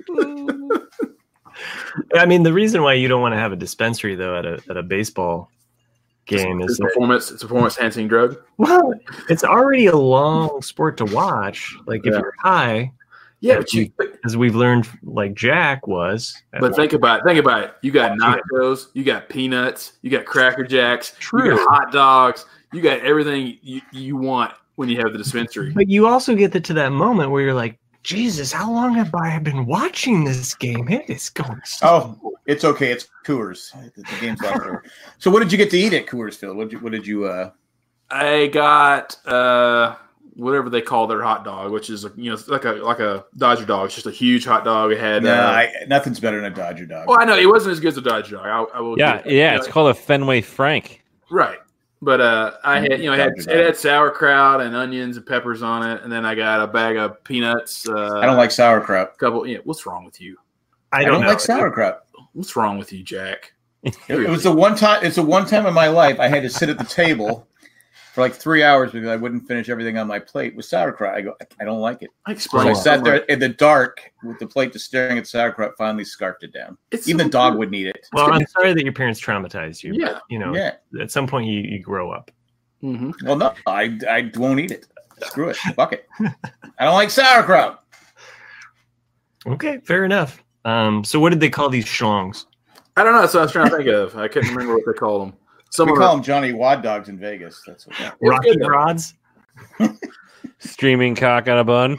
I mean, the reason why you don't want to have a dispensary though at a baseball game is performance. It's a performance enhancing drug. Well, it's already a long sport to watch. Like if you're high, as we've learned, like Jack was. But think about it. You got nachos, you got peanuts, you got Cracker Jacks, you got hot dogs, you got everything you want when you have the dispensary. But you also get to that moment where you're like, Jesus, how long have I been watching this game? It is going it's okay. It's Coors. The game's not over. So what did you get to eat at Coors Field? What did you I got whatever they call their hot dog, which is like a Dodger dog. It's just a huge hot dog. It had nothing's better than a Dodger dog. Well, I know it wasn't as good as a Dodger dog. I will. Yeah. It's called a Fenway Frank. Right. But I had it had sauerkraut and onions and peppers on it, and then I got a bag of peanuts. I don't like sauerkraut. What's wrong with you? I don't like sauerkraut. What's wrong with you, Jack? It was the one time. It's the one time in my life I had to sit at the table for like 3 hours because I wouldn't finish everything on my plate with sauerkraut. I don't like it. So I sat there in the dark with the plate just staring at sauerkraut. Finally scarfed it down. Even the dog wouldn't eat it. Well, I'm sorry that your parents traumatized you. Yeah, but, at some point you grow up. Mm-hmm. Well, no, I won't eat it. Screw it. Fuck it. I don't like sauerkraut. Okay, fair enough. So what did they call these schlongs? I don't know. That's what I was trying to think of. I couldn't remember what they called them. We call them Johnny Wad Dogs in Vegas. That's what. Yeah. Rocky rods. Streaming cock on a bun.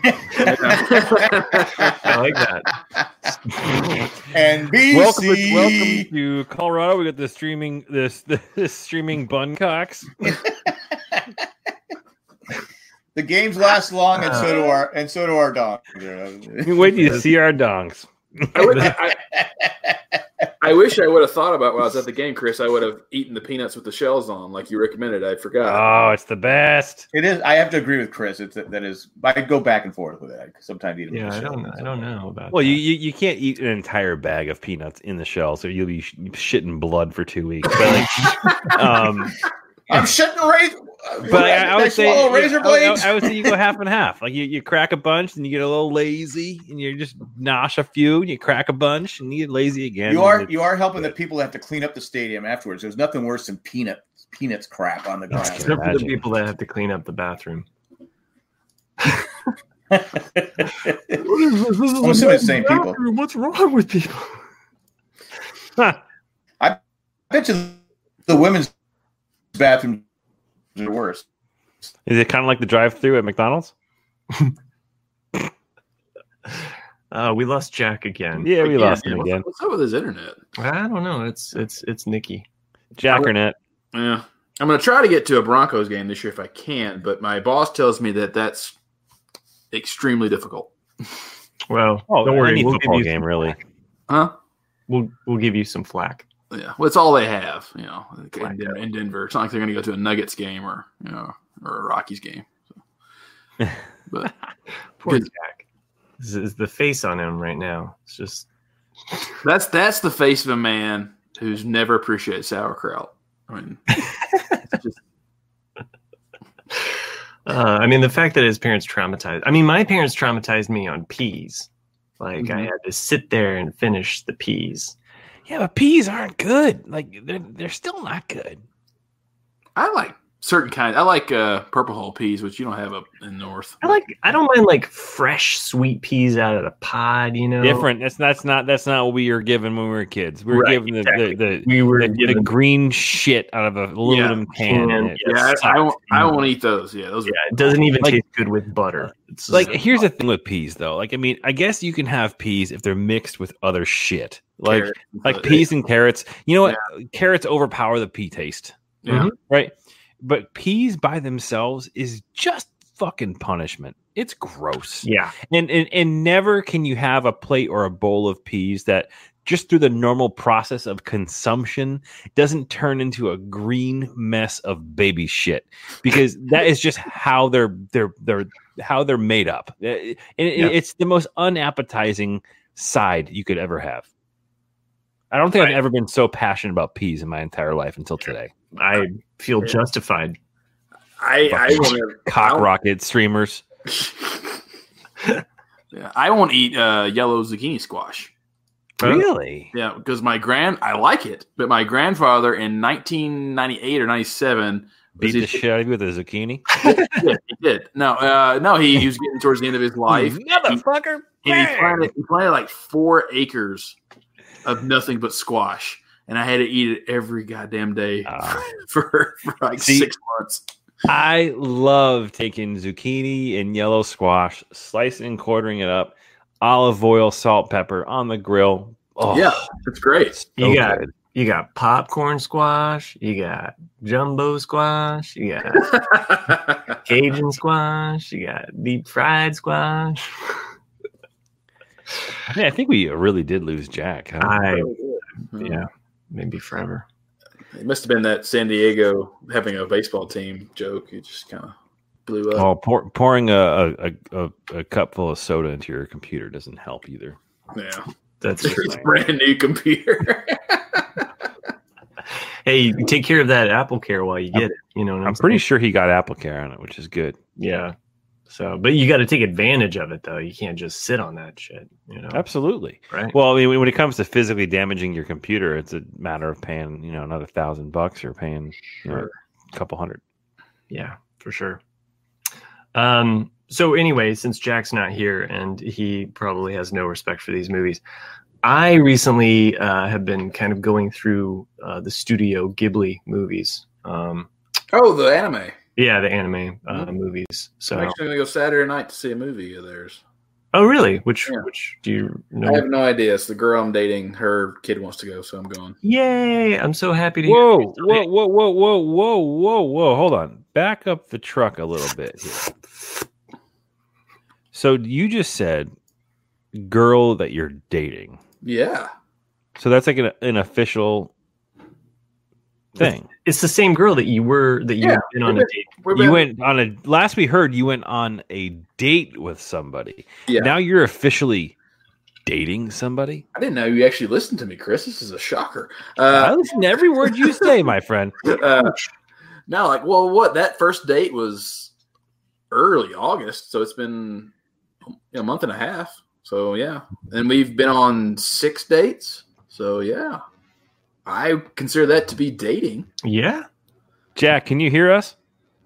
I like that. And BC. Welcome to Colorado. We got the streaming streaming bun cocks. The games last long, and so do our dongs. Wait till you see our dongs. I wish I would have thought about when I was at the game, Chris. I would have eaten the peanuts with the shells on, like you recommended. I forgot. Oh, it's the best. It is. I have to agree with Chris. That is. I go back and forth with it. Sometimes eat them. Yeah, I don't know about. Well, you can't eat an entire bag of peanuts in the shell, so you'll be shitting blood for 2 weeks. But I'm shitting razor. But I would say razor blades. I would say you go half and half. Like you crack a bunch, and you get a little lazy, and you just nosh a few, and you crack a bunch, and you get lazy again. You are helping the people that have to clean up the stadium afterwards. There's nothing worse than peanuts crap on the ground. Except for the people that have to clean up the bathroom. I'm assuming the same people. What's wrong with people? I bet you the women's bathroom are worse. Is it kind of like the drive-through at McDonald's? We lost Jack again. Yeah, we lost him again. What's up with his internet? I don't know. It's Nikki. Jackernet. Yeah, I'm going to try to get to a Broncos game this year if I can, but my boss tells me that that's extremely difficult. Well, don't worry. Any We'll football give you game, really. Huh? We'll give you some flack. Yeah, well, it's all they have, in Denver. It's not like they're going to go to a Nuggets game or a Rockies game. So. But Poor Jack. This is the face on him right now. It's just that's the face of a man who's never appreciated sauerkraut. I mean, it's just... the fact that his parents traumatized. I mean, my parents traumatized me on peas. Like I had to sit there and finish the peas. Yeah, but peas aren't good. Like they're still not good. I like certain kinds. I like purple hull peas, which you don't have up in the north. I don't mind like fresh sweet peas out of the pod. Different. That's not what we were given when we were kids. We were given the green shit out of an aluminum can. I won't eat those. Yeah, those. Yeah, it doesn't even taste good with butter. It's here's the thing with peas, though. Like, I mean, I guess you can have peas if they're mixed with other shit. Like peas and carrots. You know what? Yeah. Carrots overpower the pea taste. Yeah. Right. But peas by themselves is just fucking punishment. It's gross. Yeah. And never can you have a plate or a bowl of peas that just through the normal process of consumption doesn't turn into a green mess of baby shit, because that is just how they're made up. It's the most unappetizing side you could ever have. I don't think I've ever been so passionate about peas in my entire life until today. I feel justified. I cock rocket streamers. Yeah, I won't eat yellow zucchini squash. Really? Yeah, because I like it, but my grandfather in 1998 or 97 beat the shit out of you with a zucchini. Yeah, he did. No, he was getting towards the end of his life. Motherfucker! He planted like 4 acres of nothing but squash, and I had to eat it every goddamn day for like 6 months. I love taking zucchini and yellow squash, slicing and quartering it up, olive oil, salt, pepper on the grill. Oh, yeah, it's great. You got You got popcorn squash. You got jumbo squash. You got Cajun squash. You got deep fried squash. I think we really did lose Jack. Huh? Yeah, maybe forever. It must have been that San Diego having a baseball team joke. It just kind of blew up. Oh, pouring a cup full of soda into your computer doesn't help either. Yeah, That's it's a brand new computer. Hey, take care of that Apple Care while you get it. You know, what I'm pretty sure he got Apple Care on it, which is good. Yeah. So, but you got to take advantage of it, though. You can't just sit on that shit. You know, Absolutely. right? Well, I mean, when it comes to physically damaging your computer, it's a matter of paying, another $1,000 or paying, a couple hundred. Yeah, for sure. So anyway, since Jack's not here and he probably has no respect for these movies, I recently have been kind of going through the Studio Ghibli movies. Oh, the anime. Yeah, the anime movies. So I'm actually going to go Saturday night to see a movie of theirs. Oh, really? Which do you know? I have no idea. It's the girl I'm dating. Her kid wants to go, so I'm going. Yay! I'm so happy to Whoa. Hold on. Back up the truck a little bit here. So you just said girl that you're dating. Yeah. So that's like an official thing. It's the same girl that you've been on a date. You went on a last we heard you went on a date with somebody. Yeah. Now you're officially dating somebody. I didn't know you actually listened to me, Chris. This is a shocker. I listen to every word you say, my friend. Now, what? That first date was early August, so it's been a month and a half. So yeah, and we've been on 6 dates. So yeah, I consider that to be dating. Yeah. Jack, can you hear us?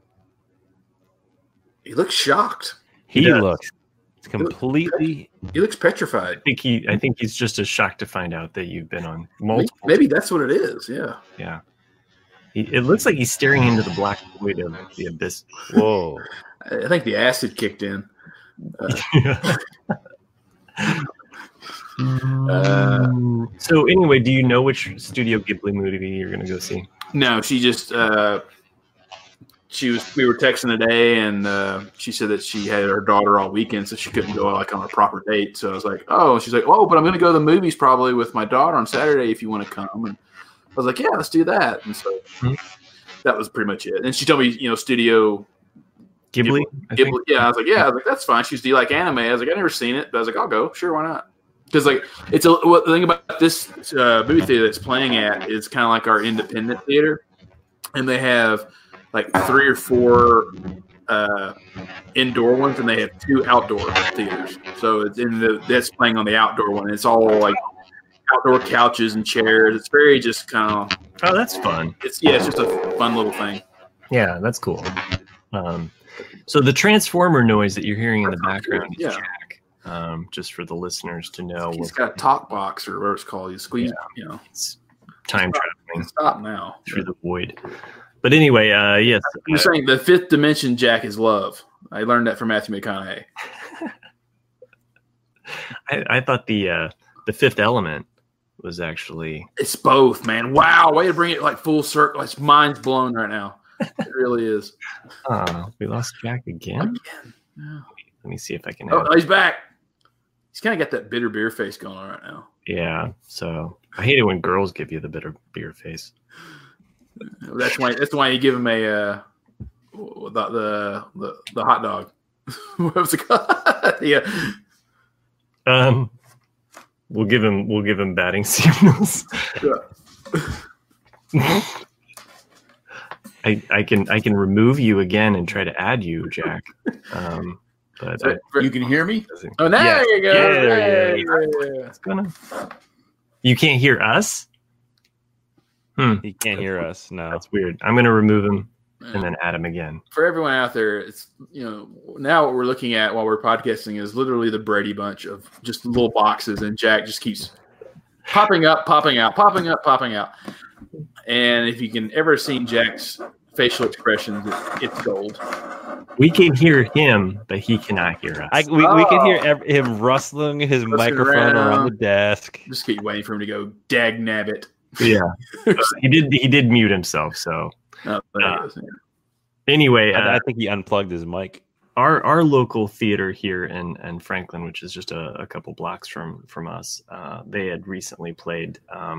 He looks shocked. He looks completely. He looks petrified. I think he's just as shocked to find out that you've been on multiple. Maybe that's what it is. Yeah. Yeah. It looks like he's staring into the black void of the abyss. Whoa. I think the acid kicked in. So anyway, do you know which Studio Ghibli movie you're going to go see? No, she just we were texting today, and she said that she had her daughter all weekend, so she couldn't go on a proper date. So I was like, oh, she's like, oh, but I'm going to go to the movies probably with my daughter on Saturday if you want to come. And I was like, yeah, let's do that. And so that was pretty much it. And she told me, Studio Ghibli. Yeah, I was like, that's fine. She's, do you like anime? I was like, I've never seen it, but I was like, I'll go. Sure, why not? Because the thing about this movie theater that's playing at is kind of like our independent theater, and they have like 3 or 4 indoor ones, and they have 2 outdoor theaters. So it's that's playing on the outdoor one. It's all like outdoor couches and chairs. It's very just kind of. Oh, that's fun. It's just a fun little thing. Yeah, that's cool. So the transformer noise that you're hearing in the background is Jack. Just for the listeners to know, He's got a talk box or whatever it's called. You squeeze, it's time traveling. Stop now through the void. But anyway, yes, you're saying the 5th dimension, Jack, is love. I learned that from Matthew McConaughey. I thought the Fifth Element was actually. It's both, man. Wow, way to bring it like full circle. It's mind's blown right now. It really is. We lost Jack again. Yeah. Let me see if I can. Oh, he's back. He's kind of got that bitter beer face going on right now. Yeah. So I hate it when girls give you the bitter beer face. That's why you give him the hot dog. What was it called? Yeah. We'll give him batting signals. Yeah. I can remove you again and try to add you, Jack. But you can hear me? Oh, there you go. Yeah. It's you can't hear us? He can't hear us. No. That's weird. I'm going to remove him and then add him again. For everyone out there, it's now what we're looking at while we're podcasting is literally the Brady Bunch of just little boxes, and Jack just keeps popping up, popping out, popping up, popping out. And if you can ever see Jack's facial expressions, it's gold. We can hear him, but he cannot hear us. We can hear him rustling his microphone around the desk. Just keep waiting for him to go dag nabbit. Yeah, he did mute himself. So Oh, there it is. anyway, I think he unplugged his mic. our local theater here in Franklin, which is just a couple blocks from us, they had recently played.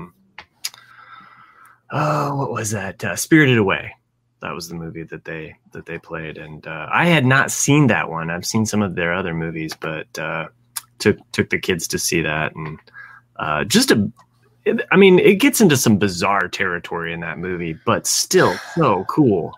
What was that? Spirited Away. That was the movie that they played, and I had not seen that one. I've seen some of their other movies, but took the kids to see that, and it gets into some bizarre territory in that movie, but still so cool.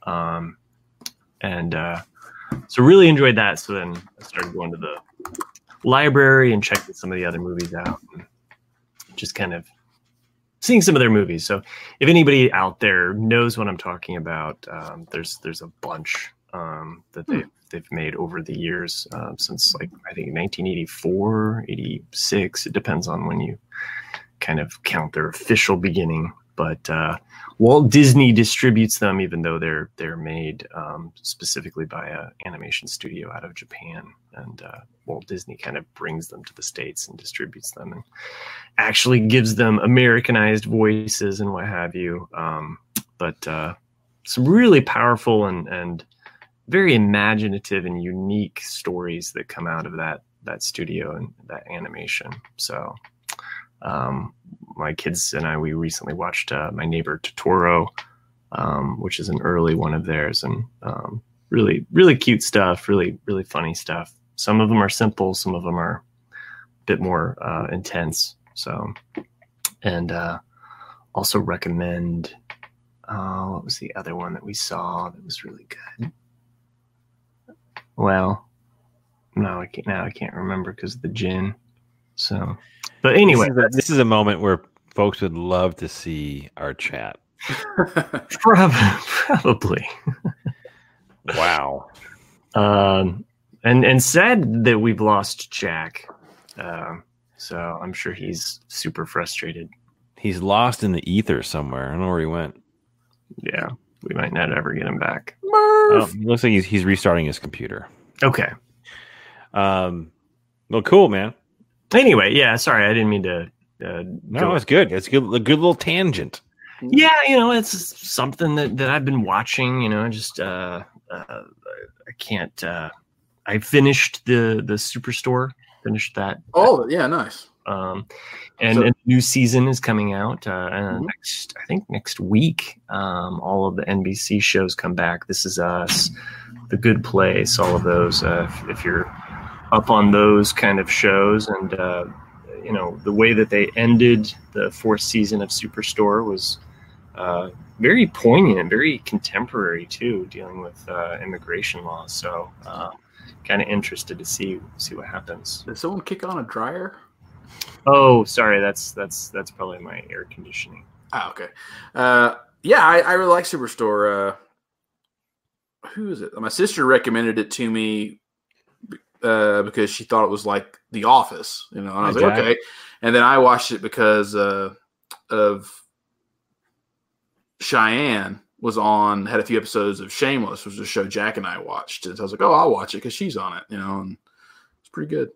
So really enjoyed that. So then I started going to the library and checking some of the other movies out, and just kind of seeing some of their movies. So if anybody out there knows what I'm talking about, there's a bunch that they've made over the years, since like I think 1984, 86. It depends on when you kind of count their official beginning. But Walt Disney distributes them, even though they're made specifically by an animation studio out of Japan. And Walt Disney kind of brings them to the States and distributes them and actually gives them Americanized voices and what have you. But some really powerful and very imaginative and unique stories that come out of that studio and that animation. So my kids and we recently watched My Neighbor Totoro, which is an early one of theirs, and really, really cute stuff, really, really funny stuff. Some of them are simple, some of them are a bit more intense. So, and also recommend, what was the other one that we saw that was really good? Well, I can't remember because of the gin. So, but anyway, this is a moment where folks would love to see our chat. Probably. Wow. And sad that we've lost Jack. So I'm sure he's super frustrated. He's lost in the ether somewhere. I don't know where he went. Yeah, we might not ever get him back. Oh, it looks like he's restarting his computer. Okay. Well, cool, man. Anyway, yeah, sorry, I didn't mean to. No, it's good. It's good. A good little tangent. Yeah, it's something that I've been watching. Just I can't. I finished the Superstore. Finished that. Oh yeah, nice. And a new season is coming out next week. All of the NBC shows come back. This Is Us, The Good Place, all of those. If you're up on those kind of shows, and the way that they ended the fourth season of Superstore was very poignant, very contemporary too, dealing with immigration law. So kind of interested to see what happens. Did someone kick on a dryer? Oh, sorry, that's probably my air conditioning. Ah, okay. Yeah, I really like Superstore. Who is it? My sister recommended it to me because she thought it was like The Office, and I was like, okay. And then I watched it because of Cheyenne had a few episodes of Shameless, which was a show Jack and I watched. And so I was like, oh, I'll watch it because she's on it, and it's pretty good.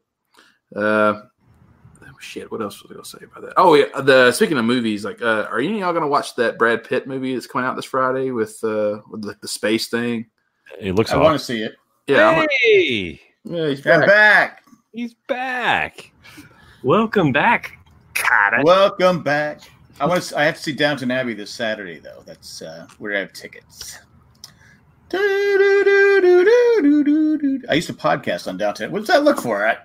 Shit, what else was I going to say about that? Oh, yeah. Speaking of movies, like, are any of y'all going to watch that Brad Pitt movie that's coming out this Friday with the space thing? It looks. I want to see it. Yeah. Hey, he's back. He's back. Welcome back, Carter. Welcome back. I have to see Downton Abbey this Saturday, though. That's where I have tickets. I used to podcast on Downton. What does that look for?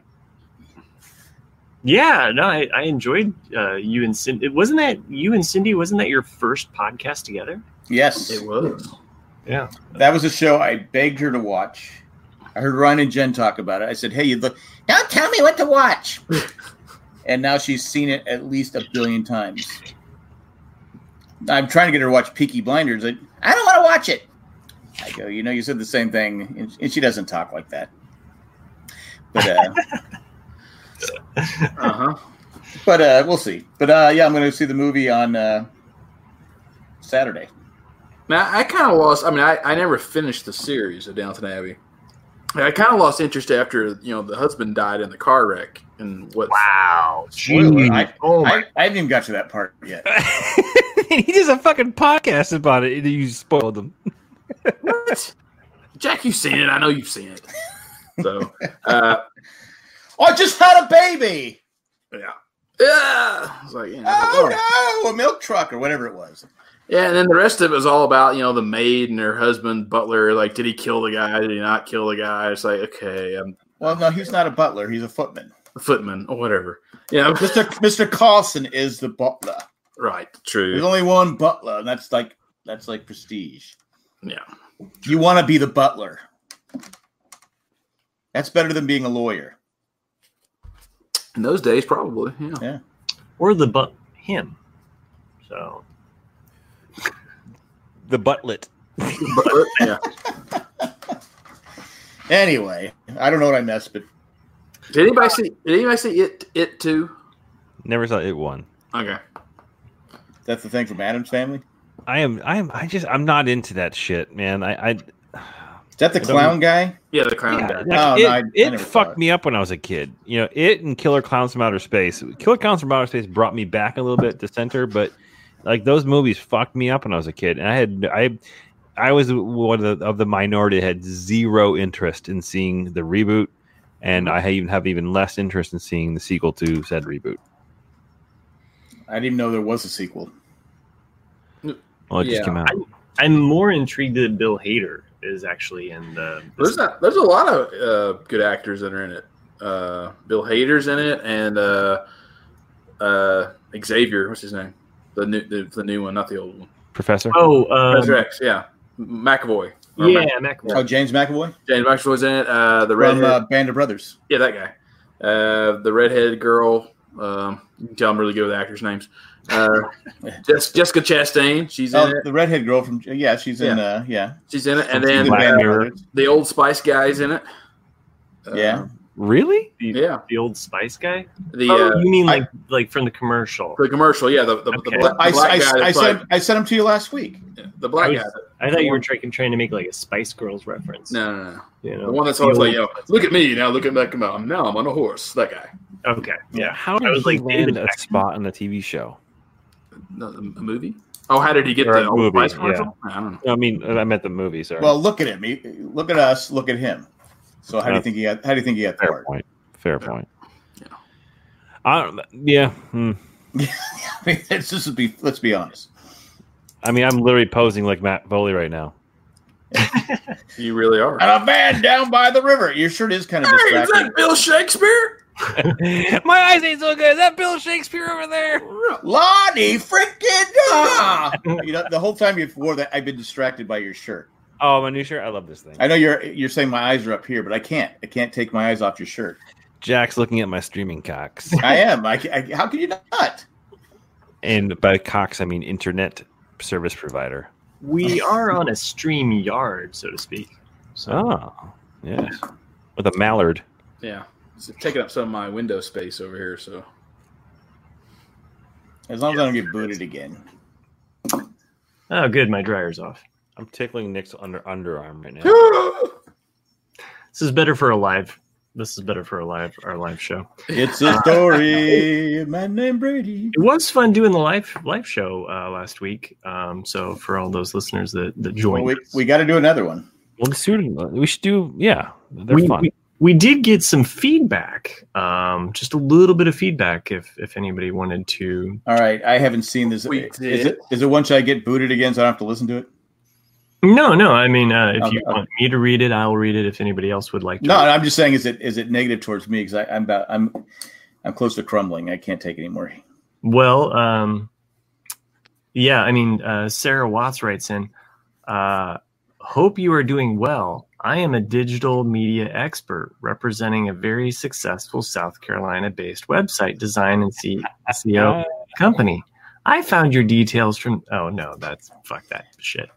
Yeah, no, I enjoyed you and Cindy. Wasn't that you and Cindy? Wasn't that your first podcast together? Yes, it was. Yeah, that was a show I begged her to watch. I heard Ryan and Jen talk about it. I said, "Hey, don't tell me what to watch." And now she's seen it at least 1 billion times. I'm trying to get her to watch Peaky Blinders. I don't want to watch it. I go, you said the same thing, and she doesn't talk like that. But But we'll see. But yeah, I'm going to see the movie on Saturday. Now I kind of lost. I mean, I never finished the series of Downton Abbey. I kind of lost interest after the husband died in the car wreck and what. Wow. Spoiler, Jeez. I haven't even got to that part yet. He does a fucking podcast about it. You spoiled them. What? Jack, you've seen it. I know you've seen it. So, I just had a baby. yeah. It's like, Oh no, a milk truck or whatever it was. Yeah, and then the rest of it was all about, the maid and her husband, butler. Like, did he kill the guy? Did he not kill the guy? It's like, okay, Well, no, he's not a butler. He's a footman. a footman or whatever. Yeah, Mr. Carlson is the butler. right. There's True. only one butler, and that's like prestige. Yeah. You want to be the butler. That's better than being a lawyer. In those days, probably. Yeah. Or him. So. The Butlet. Butler, yeah. Anyway, I don't know what I missed, but Did anybody see it too? Never saw it one. Okay. that's the thing from Adam's Family. I'm not into that shit, man. Is that the clown guy? Yeah, the clown Yeah, guy. like, I it never saw fucked it. me up when I was a kid. It and Killer Clowns from Outer Space. Killer Clowns from Outer Space brought me back a little bit to center, but like those movies fucked me up when I was a kid, and I was one of the minority that had zero interest in seeing the reboot, and I have even less interest in seeing the sequel to said reboot. I didn't even know there was a sequel. Well, it just came out. I'm more intrigued that Bill Hader is actually in the. There's a lot of good actors that are in it. Bill Hader's in it, and Xavier, what's his name? The new one, not the old one. Professor. Oh, Professor X, yeah. McAvoy. Or yeah, McAvoy. Oh, James McAvoy James McAvoy's in it. The from redhead, Band of Brothers. yeah, that guy. The redheaded girl. You can tell I'm really good with actors' names. Jessica Chastain, she's in it. The redhead girl from she's in She's in it, and From then the Band of Mirror. Brothers. the Old Spice guy's in it. Yeah. Really? Yeah. The Old Spice guy. The You mean like from the commercial? the commercial, yeah, the Okay. black I guy. I sent him to you last week. The black guy. I thought you were trying to make like a Spice Girls reference. No. You know, The one that's always like, look at me now, look at that come out. Now I'm on a horse. That guy. Okay, yeah. How I did was he like, land David a Beckham. spot on the TV show? No, a movie? Oh, how did he get Or the a Old movie, Spice commercial? I don't know. No, I mean, I meant the movie. Sorry. Well, look at him. Look at us. Look at him. So how do you think he got the fair part? point. Fair point. Yeah. Yeah. I mean, let's be honest. I mean, I'm literally posing like Matt Foley right now. You really are. And a man down by the river. Your shirt is kind of Hey, is distracting. that Bill Shakespeare? My eyes ain't so good. Is that Bill Shakespeare over there? Lonnie freaking the whole time you wore that, I've been distracted by your shirt. Oh, my new shirt. I love this thing. I know you're saying my eyes are up here, but I can't take my eyes off your shirt. Jack's looking at my streaming cocks. I am. How can you not? And by cocks, I mean internet service provider. We are on a stream yard, so to speak. So Oh, yes. With a mallard. Yeah. It's taking up some of my window space over here, so. As long as I don't get booted again. oh, good, my dryer's off. I'm tickling Nick's underarm right now. This is better for a live. This is better for our live show. It's a story of a man named Brady. It was fun doing the live show last week. So for all those listeners that joined, Well, us. we got to do another one. Well, we should do, yeah. They're fun. We did get some feedback, just a little bit of feedback. If anybody wanted to, All right, I haven't seen this. We Is it one should I get booted again so I don't have to listen to it? no. I mean, if Okay, you want me to read it, I'll read it. If anybody else would like to, No, I'm just saying, is it negative towards me? Because I'm close to crumbling. I can't take it anymore. Well, yeah. I mean, Sarah Watts writes in, hope you are doing well. I am a digital media expert representing a very successful South Carolina-based website design and SEO company. I found your details from. Oh no, fuck that shit.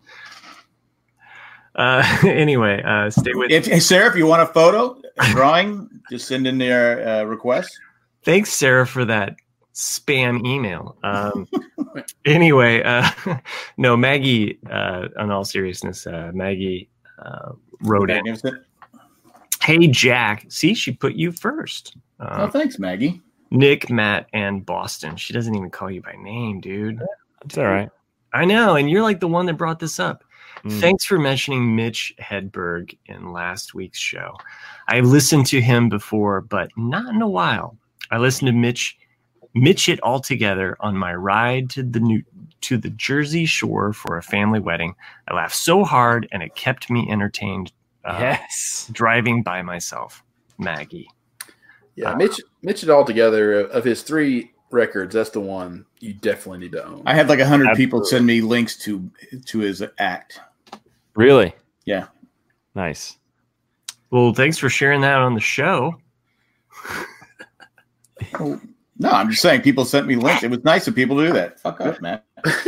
Anyway, stay with. Sarah, if you want a photo, a drawing, just send in their request. Thanks, Sarah, for that spam email. Anyway, no, Maggie. On all seriousness, Maggie wrote in. Magnificent. Hey, Jack. See, she put you first. Oh, thanks, Maggie. Nick, Matt, and Boston. She doesn't even call you by name, dude. It's all right. I know, and you're like the one that brought this up. Mm. Thanks for mentioning Mitch Hedberg in last week's show. I've listened to him before, but not in a while. I listened to Mitch it all together on my ride to the Jersey Shore for a family wedding. I laughed so hard, and it kept me entertained. Yes. Driving by myself, Maggie. Yeah, Mitch it all together. Of his 3 records, that's the one you definitely need to own. I had like 100 people send me links to his act. Really? Yeah. Nice. Well, thanks for sharing that on the show. Oh, no, I'm just saying people sent me links. It was nice of people to do that. Fuck off, Matt.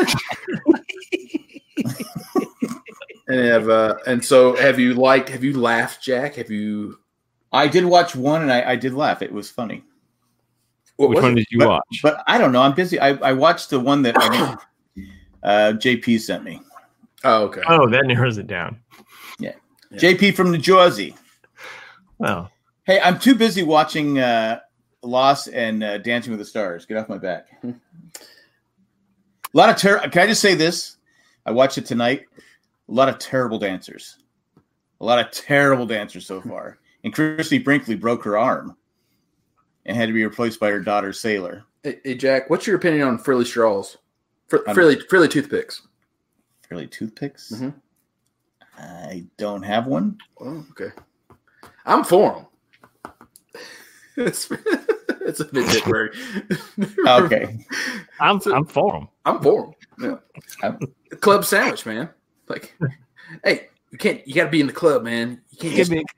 And so have you laughed, Jack? I did watch one and I did laugh. It was funny. Which one did you watch? But I don't know. I'm busy. I watched the one that I think JP sent me. Oh, okay. Oh, that narrows it down. Yeah. JP from New Jersey. Well, hey, I'm too busy watching Lost and Dancing with the Stars. Get off my back. A lot of Can I just say this? I watched it tonight. A lot of terrible dancers. A lot of terrible dancers so far. And Christy Brinkley broke her arm and had to be replaced by her daughter, Sailor. Hey, Jack, what's your opinion on frilly straws? Frilly toothpicks. Frilly toothpicks? Mm-hmm. I don't have one. Oh, okay. I'm for them. It's a midget. Okay. I'm for them. I'm for them. Yeah. Club sandwich, man. Like, hey, you got to be in the club, man. You can't just be.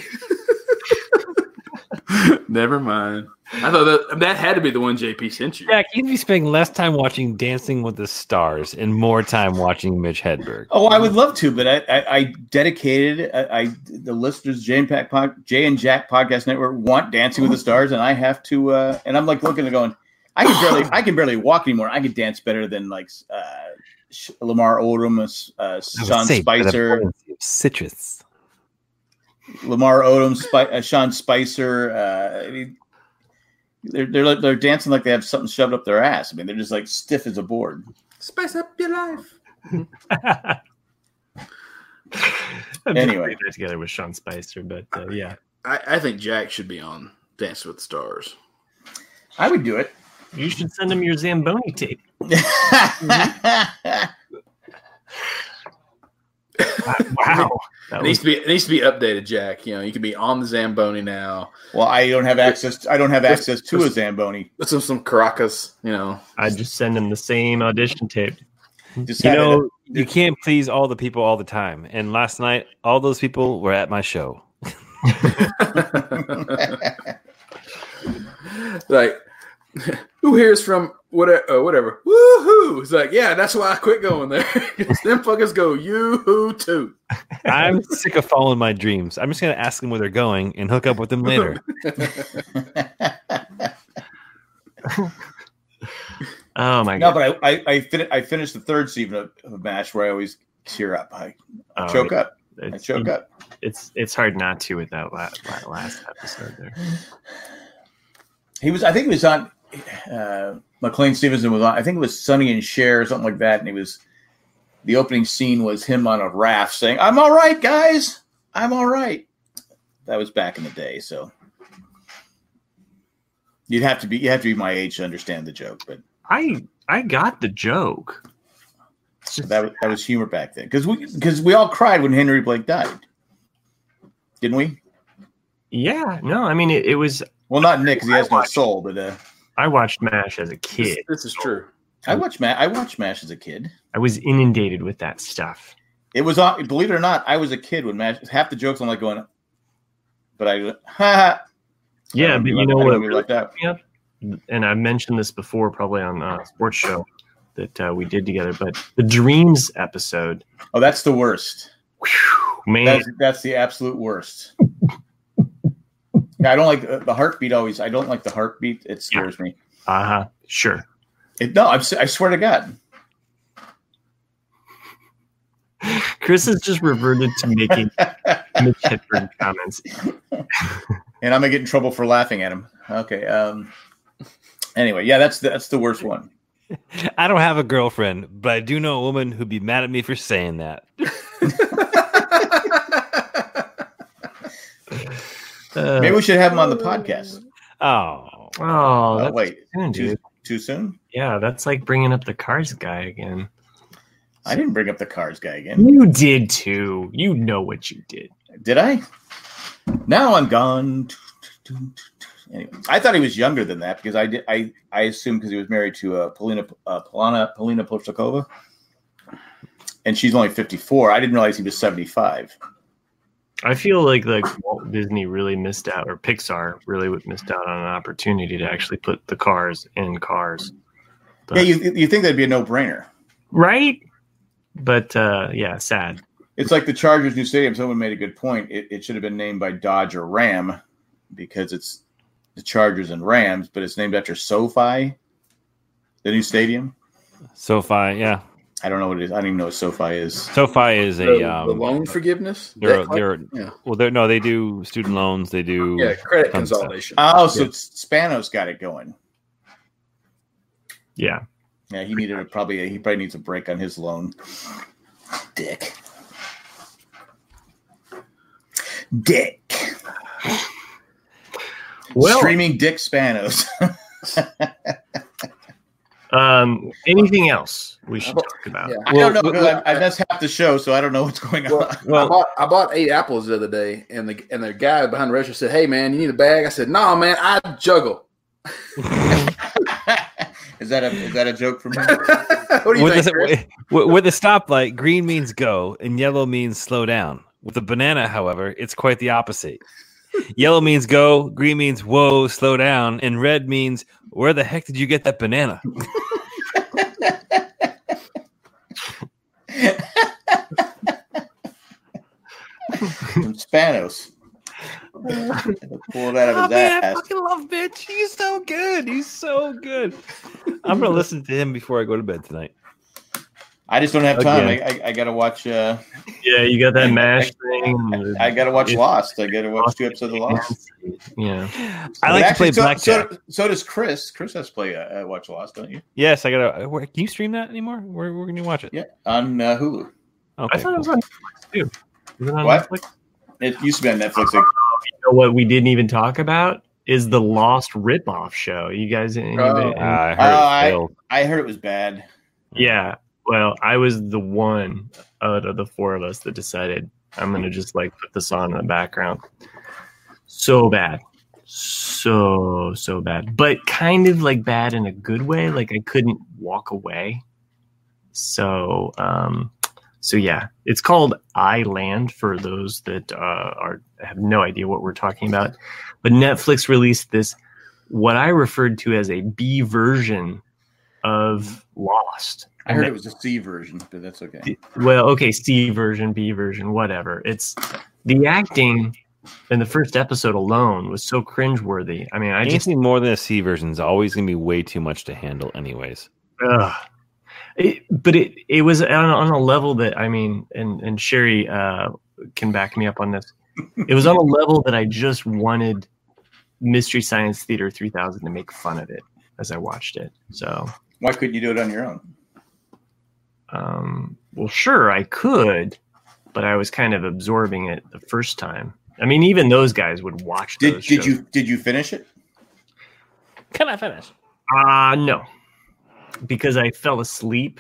Never mind. I thought that had to be the one JP sent you. Jack, you'd be spending less time watching Dancing with the Stars and more time watching Mitch Hedberg. Oh, I would love to, but I dedicated the listeners Jay and Jack Podcast Network want Dancing with the Stars, and I have to. And I'm like looking and going, I can barely walk anymore. I could dance better than like Lamar Odom, Sean Spicer, citrus. Lamar Odom, Sean Spicer. They're dancing like they have something shoved up their ass. I mean, they're just like stiff as a board. Spice up your life. Anyway, that together with Sean Spicer, but yeah, I think Jack should be on Dance with the Stars. I would do it. You should send him your Zamboni tape. Wow. It needs to be updated, Jack. You know, you can be on the Zamboni now. Well, I don't have access to a Zamboni. With some Caracas, you know. I just send him the same audition tape. You can't please all the people all the time. And last night, all those people were at my show. Like, who hears from whatever? Woohoo! It's like, yeah, that's why I quit going there. Them fuckers go yoo-hoo too. I'm sick of following my dreams. I'm just going to ask them where they're going and hook up with them later. Oh my god! God. No, but I finished the 3rd season of MASH where I always tear up. I choke up. I choke up. It's hard not to with that last episode there. I think he was on. McLean Stevenson was on. I think it was Sonny and Cher or something like that. And the opening scene was him on a raft saying, "I'm all right, guys. I'm all right." That was back in the day, so you have to be my age to understand the joke. But I got the joke. That was humor back then because we all cried when Henry Blake died, didn't we? Yeah. No, I mean it was. Well, not Nick because he has no soul, but I watched MASH as a kid. This is true. I watched MASH as a kid. I was inundated with that stuff. It was on. Believe it or not, I was a kid when MASH. Half the jokes I'm like going, but ha. Yeah, but you know what? We left out. Yep. And I mentioned this before, probably on a sports show that we did together. But the Dreams episode. Oh, that's the worst. Whew, man, that's the absolute worst. Yeah, I don't like the heartbeat. I don't like the heartbeat. It scares me. Sure. I swear to God. Chris has just reverted to making Mitch Hedberg comments. And I'm gonna get in trouble for laughing at him. Okay. Anyway, yeah, that's the worst one. I don't have a girlfriend, but I do know a woman who'd be mad at me for saying that. Maybe we should have him on the podcast. Oh, that's wait, soon, dude. Too soon? Yeah, that's like bringing up the Cars guy again. I didn't bring up the Cars guy again. You did too. You know what you did. Did I? Now I'm gone. Anyway, I thought he was younger than that because I assumed because he was married to Polina Polsakova, and she's only 54. I didn't realize he was 75. I feel like Walt Disney really missed out, or Pixar really missed out on an opportunity to actually put the Cars in Cars. But, yeah, you think that'd be a no-brainer, right? But yeah, sad. It's like the Chargers' new stadium. Someone made a good point. It should have been named by Dodge or Ram because it's the Chargers and Rams, but it's named after SoFi, the new stadium. SoFi, yeah. I don't know what it is. I don't even know what SoFi is. SoFi is the loan forgiveness. They do student loans. They do credit consolidation. Oh, so Spanos got it going. Yeah. Yeah, he probably needs a break on his loan. Dick. Well, streaming Dick Spanos. Anything else we should talk about? Yeah. I don't know. I missed half the show, so I don't know what's going on. Well, I bought 8 apples the other day, and the guy behind the register said, "Hey man, you need a bag?" I said, "No, man, I juggle." Is that a joke from me? What do you think? With the stoplight, green means go, and yellow means slow down. With the banana, however, it's quite the opposite. Yellow means go, green means whoa, slow down, and red means where the heck did you get that banana? From Spanos. Pull that out of his ass. I fucking love Mitch. He's so good. He's so good. I'm gonna listen to him before I go to bed tonight. I just don't have time. I gotta watch. Yeah, you got that MASH thing. I gotta watch Lost. I gotta watch 2 episodes of Lost. Yeah, I like to play blackjack. So does Chris. Chris has to play watch Lost, don't you? Yes, I gotta. Can you stream that anymore? Where can you watch it? Yeah, on Hulu. Okay, I thought it was on Netflix too. Is it on what? Netflix? It used to be on Netflix. You know what we didn't even talk about is the Lost ripoff show. You guys? I heard it was bad. Yeah. Well, I was the one out of the 4 of us that decided I'm going to just put this on in the background. So bad. So bad. But kind of bad in a good way. I couldn't walk away. So yeah, it's called iLand for those that have no idea what we're talking about. But Netflix released this, what I referred to as a B version of Lost. I heard it was a C version, but that's okay. Well, okay, C version, B version, whatever. It's the acting in the first episode alone was so cringeworthy. I mean, anything more than a C version is always going to be way too much to handle, anyways. But it was on a level that, I mean, and Sherry can back me up on this. It was on a level that I just wanted Mystery Science Theater 3000 to make fun of it as I watched it. So why couldn't you do it on your own? Well, sure, I could, but I was kind of absorbing it the first time. I mean, even those guys would watch those shows. Did you finish it? Can I finish? No, because I fell asleep,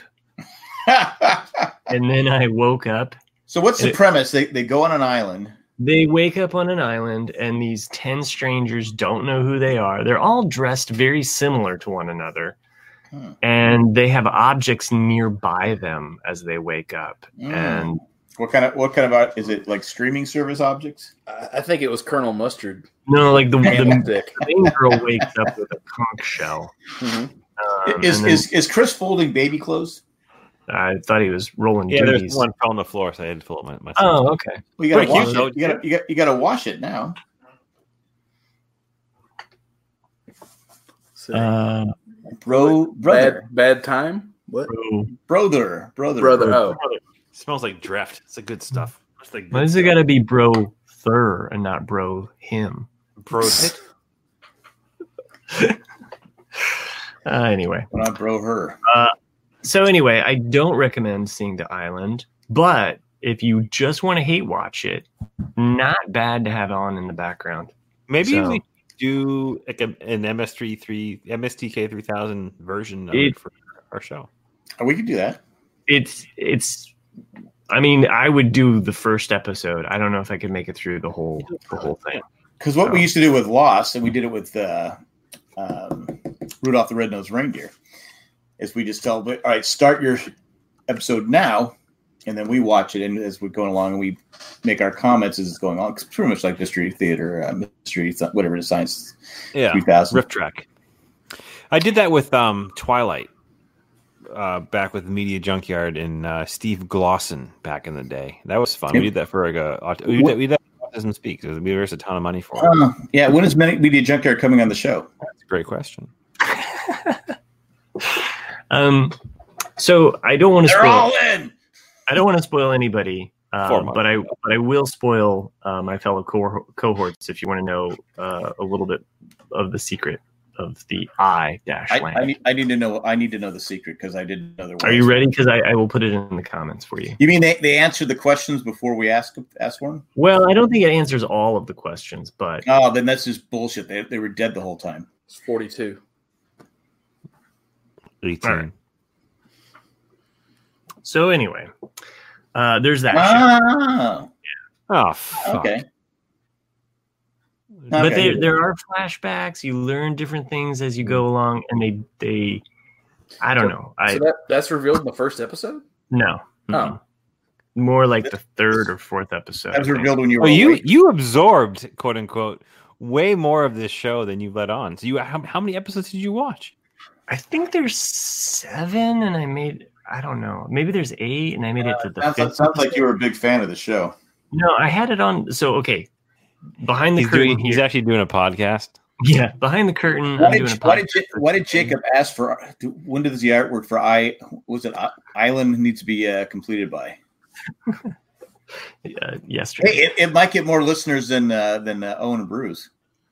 and then I woke up. So what's the premise? They go on an island. They wake up on an island, and these 10 strangers don't know who they are. They're all dressed very similar to one another. And they have objects nearby them as they wake up. And what kind of is it, streaming service objects? I think it was Colonel Mustard. No, the main girl wakes up with a conch shell. Mm-hmm. Is Chris folding baby clothes? I thought he was rolling. Yeah, duties. there's one fell on the floor, so I had to fill it myself. Oh, okay. Well, you gotta wash it. You gotta wash it now. Brother. Bad time. What? Brother. Oh, it smells like Dreft. It's a good stuff. Why does it got to be bro Thur and not bro him? Bro. Anyway. Why not bro her? So anyway, I don't recommend seeing The Island, but if you just want to hate watch it, not bad to have on in the background. Maybe we do like an MSTK 3000 version of it for our show. Oh, we could do that. It's. I mean, I would do the first episode. I don't know if I could make it through the whole thing. Because what we used to do with Lost, and we did it with Rudolph the Red-Nosed Reindeer, is we just tell, all right, start your episode now, and then we watch it, and as we're going along, and we make our comments as it's going on. It's pretty much like Mystery Theater, Mystery, whatever it is, Science 3000. Riff Track. I did that with Twilight, back with Media Junkyard and Steve Glosson back in the day. That was fun. We did that for we did that for Autism Speaks. We raised a ton of money for it. Yeah, when is Media Junkyard coming on the show? That's a great question. So I don't want to They're spoil. all in. I don't want to spoil anybody, but I will spoil my fellow cohorts if you want to know a little bit of the secret of the I-Land. I need to know. I need to know the secret because I didn't know there was. Are you ready? Because I will put it in the comments for you. You mean they answered the questions before we ask for them? Well, I don't think it answers all of the questions, but Then that's just bullshit. They were dead the whole time. It's 42. 18. Right. So anyway, there's that show. Oh, fuck. Okay. But there are flashbacks. You learn different things as you go along, and they I don't know. So that's revealed in the first episode? No. Oh. More like the third or fourth episode. That was revealed when you were. You absorbed, quote unquote, way more of this show than you let on. So how many episodes did you watch? I think there's 7, and I don't know. Maybe there's 8, and I made it to the fifth. Sounds like you were a big fan of the show. No, I had it on. So okay, behind the curtain. He's actually doing a podcast. Yeah, behind the curtain. Why did Jacob ask for? When does the artwork for Island need to be completed by? Yesterday. Hey, it might get more listeners than Owen and Bruce.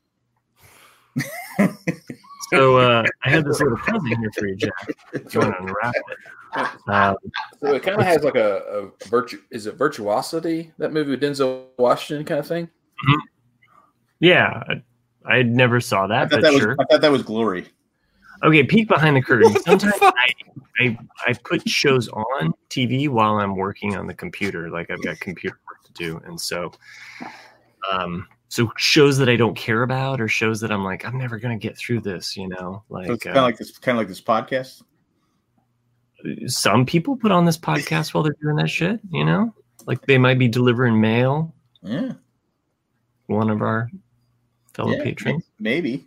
So I had this little puzzle here for you, Jack. If you want to unwrap it. So it kind of has like a is it Virtuosity, that movie with Denzel Washington kind of thing? Mm-hmm. Yeah, I never saw that, but sure. I thought that was Glory. Okay, peek behind the curtain. Sometimes I put shows on TV while I'm working on the computer. Like I've got computer work to do, and so shows that I don't care about, or shows that I'm like, I'm never gonna get through this. Like so it's kind of like this podcast. Some people put on this podcast while they're doing that shit. Like they might be delivering mail. Yeah, one of our fellow patrons. Maybe.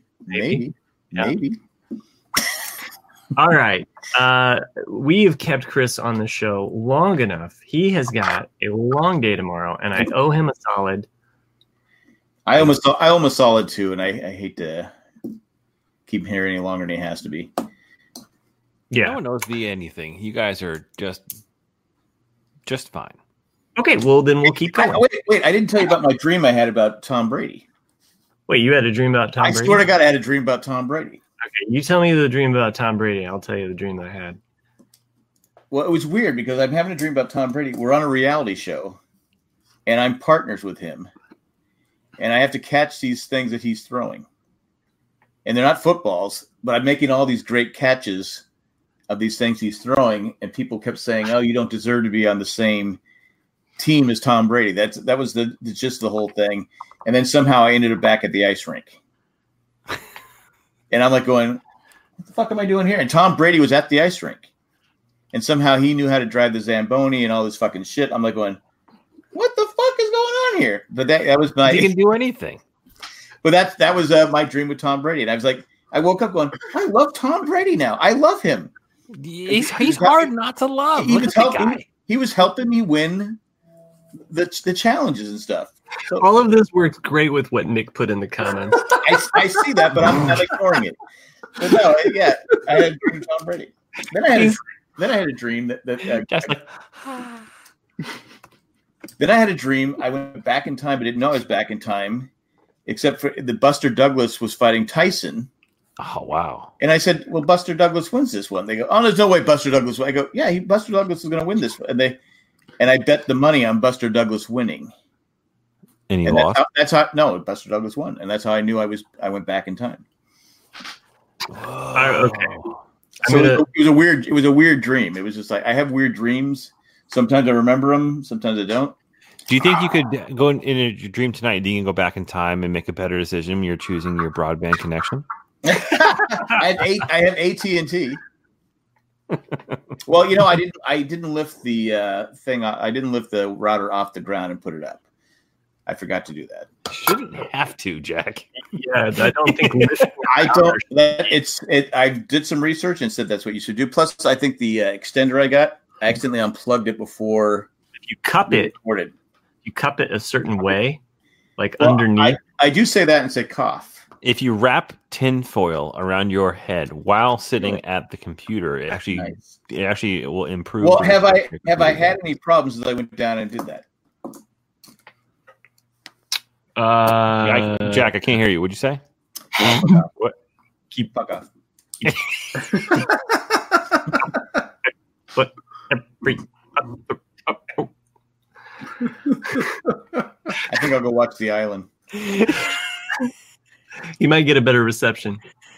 All right. We have kept Chris on the show long enough. He has got a long day tomorrow, and I owe him a solid. I almost solid too, and I hate to keep him here any longer than he has to be. Yeah. No one knows me anything. You guys are just fine. Okay, well then we'll keep going. Wait! I didn't tell you about my dream I had about Tom Brady. Wait, you had a dream about Tom Brady? I swear to God, I had a dream about Tom Brady. Okay, you tell me the dream about Tom Brady. I'll tell you the dream that I had. Well, it was weird because I'm having a dream about Tom Brady. We're on a reality show, and I'm partners with him, and I have to catch these things that he's throwing. And they're not footballs, but I'm making all these great catches of these things he's throwing, and people kept saying, "Oh, you don't deserve to be on the same team as Tom Brady." That was just the whole thing. And then somehow I ended up back at the ice rink. And I'm like going, what the fuck am I doing here? And Tom Brady was at the ice rink. And somehow he knew how to drive the Zamboni and all this fucking shit. I'm like going, what the fuck is going on here? But that was my... He can do anything. But that was my dream with Tom Brady. And I was like, I woke up going, I love Tom Brady now. I love him. He's hard not to love. He was helping me win the challenges and stuff. So, all of this works great with what Nick put in the comments. I see that, but I'm not ignoring it. But no, yeah, I had a dream of Tom Brady. Then I had a dream that just like Then I had a dream. I went back in time, but didn't know I was back in time, except for the Buster Douglas was fighting Tyson. Oh, wow. And I said, well, Buster Douglas wins this one. They go, oh, there's no way Buster Douglas wins. I go, yeah, Buster Douglas is going to win this one. And I bet the money on Buster Douglas winning. And he lost? No, Buster Douglas won. And that's how I knew I went back in time. Okay. So it was a weird dream. It was just like, I have weird dreams. Sometimes I remember them. Sometimes I don't. Do you think you could go in your dream tonight? Do you can go back in time and make a better decision when you're choosing your broadband connection? I have AT&T. Well, I didn't lift the thing. I didn't lift the router off the ground and put it up. I forgot to do that. Shouldn't have to, Jack. Yeah, I don't think I don't. I did some research and said that's what you should do. Plus, I think the extender I accidentally unplugged it before. If you cup it, recorded. You cup it a certain way, like underneath. I do say that and say cough. If you wrap tin foil around your head while sitting at the computer, it actually will improve. Well, have I had any problems as I went down and did that? Jack, I can't hear you. What'd you say? What? Fuck off. But I think I'll go watch The Island. You might get a better reception.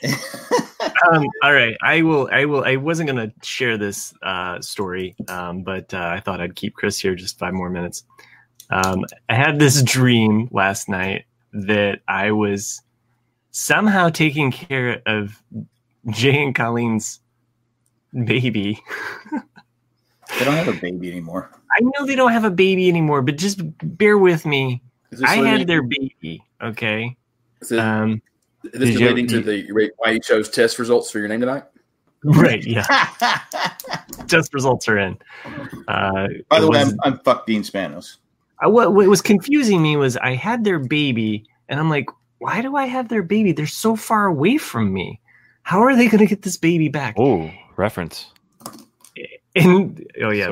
All right, I will. I wasn't going to share this story, but I thought I'd keep Chris here just 5 more minutes. I had this dream last night that I was somehow taking care of Jay and Colleen's baby. They don't have a baby anymore. I know they don't have a baby anymore, but just bear with me. I had their baby, okay? Is this relating to why you chose test results for your name tonight? Right, yeah. Test results are in. By the way, I'm fuck Dean Spanos. What was confusing me was I had their baby, and I'm like, why do I have their baby? They're so far away from me. How are they going to get this baby back? Oh, reference. And yeah,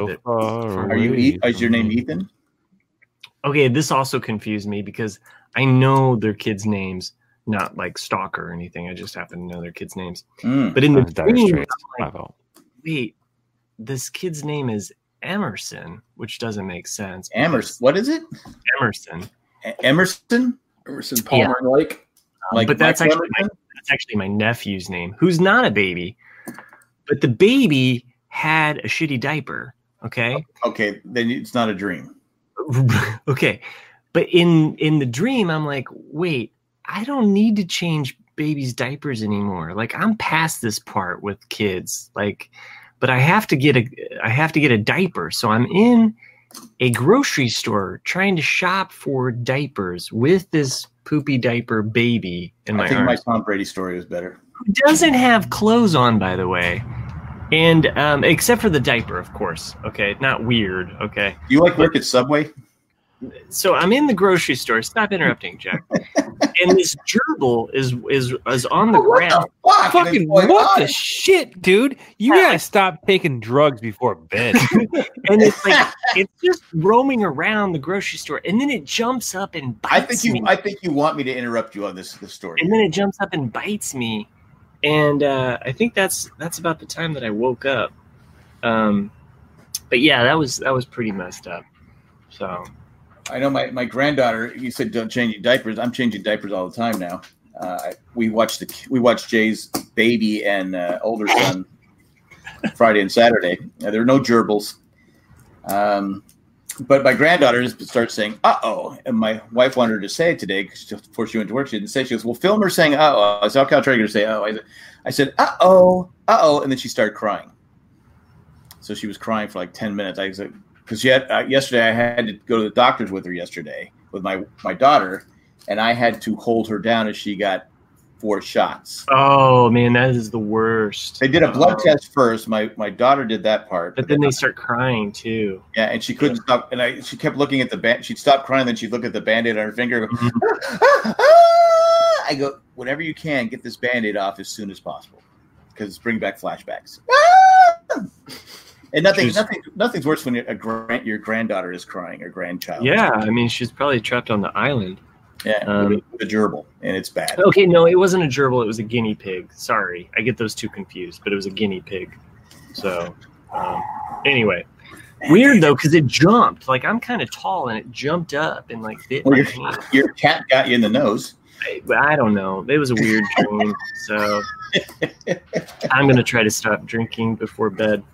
is your name Ethan? Okay, this also confused me because I know their kids' names, not like stalker or anything. I just happen to know their kids' names. But in the dream, I'm like, wait, this kid's name is Emerson, which doesn't make sense. Emerson, what is it? Emerson. Emerson Palmer and Lake. But that's actually my nephew's name, who's not a baby, but the baby had a shitty diaper. Okay. Okay, then it's not a dream. Okay, but in the dream, I'm like, wait, I don't need to change babies' diapers anymore. Like, I'm past this part with kids. Like, but I have to get a diaper. So I'm in a grocery store trying to shop for diapers with this poopy diaper baby in my arms. I think my Tom Brady story was better. Who doesn't have clothes on, by the way. And except for the diaper, of course. Okay, not weird. Okay. Do you work at Subway? So I'm in the grocery store. Stop interrupting, Jack. And this gerbil is on the ground. Fucking what the shit, dude? You gotta stop taking drugs before bed. And it's just roaming around the grocery store, and then it jumps up and bites me. I think you want me to interrupt you on this story. And then it jumps up and bites me. And I think that's about the time that I woke up. But yeah, that was pretty messed up. So I know my granddaughter. You said don't change your diapers. I'm changing diapers all the time now. We watched Jay's baby and older son Friday and Saturday. There are no gerbils. But my granddaughter starts saying "uh-oh," and my wife wanted her to say it today before she went to work. She didn't say. She goes, "Well, film her saying uh-oh." I said, "Okay, I'll try to get her to say uh-oh." I said uh-oh, and then she started crying. So she was crying for like 10 minutes. I said, because she had yesterday, I had to go to the doctor's with her yesterday with my daughter, and I had to hold her down as she got 4 shots. Oh man, that is the worst. They did a blood test first. My daughter did that part, but then they start crying too. Yeah, and she couldn't stop. And she kept looking at the band. She'd stop crying, then she'd look at the Band-Aid on her finger. And go, I go, whenever you can, get this Band-Aid off as soon as possible because it's bringing back flashbacks. And nothing's worse when your granddaughter is crying or grandchild. Yeah, I mean, she's probably trapped on the island. Yeah, with a gerbil, and it's bad. Okay, no, it wasn't a gerbil. It was a guinea pig. Sorry, I get those two confused, but it was a guinea pig. So, anyway, weird though, because it jumped. Like, I'm kind of tall, and it jumped up and like bit my hand. Your cat got you in the nose. I don't know. It was a weird dream. So, I'm gonna try to stop drinking before bed.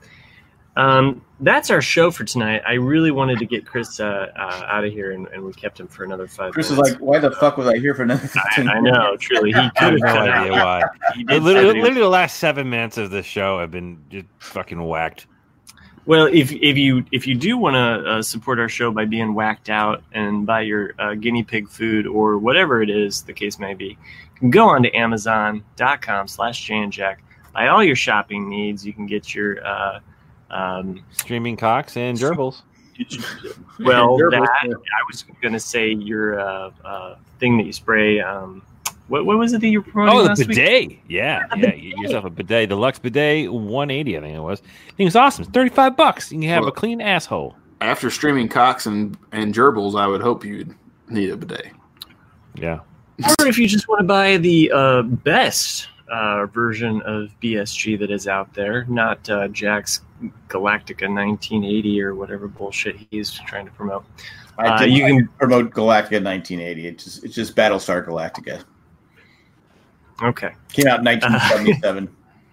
That's our show for tonight. I really wanted to get Chris out of here, and we kept him for another 5 Chris minutes. is like, why the fuck was I here for another 15 I know, truly. He I could have have no cut idea out. why. He did Literally, the last 7 minutes of this show have been just fucking whacked. Well, if you do want to support our show by being whacked out and buy your guinea pig food or whatever it is the case may be, you can go on to Amazon.com/JandJack. Buy all your shopping needs. You can get your Streaming cocks and gerbils. well, that I was going to say your thing that you spray. What was it that you were promoting last the week? bidet. Yeah. Get yourself a bidet. Deluxe bidet, $180, I think it was. I think it's awesome. It's $35. You can have a clean asshole. After streaming cocks and gerbils, I would hope you'd need a bidet. Yeah. Or if you just want to buy the best version of BSG that is out there, not Jack's Galactica 1980 or whatever bullshit he's trying to promote. You can promote Galactica 1980. It's just Battlestar Galactica. Okay. Came out in 1977.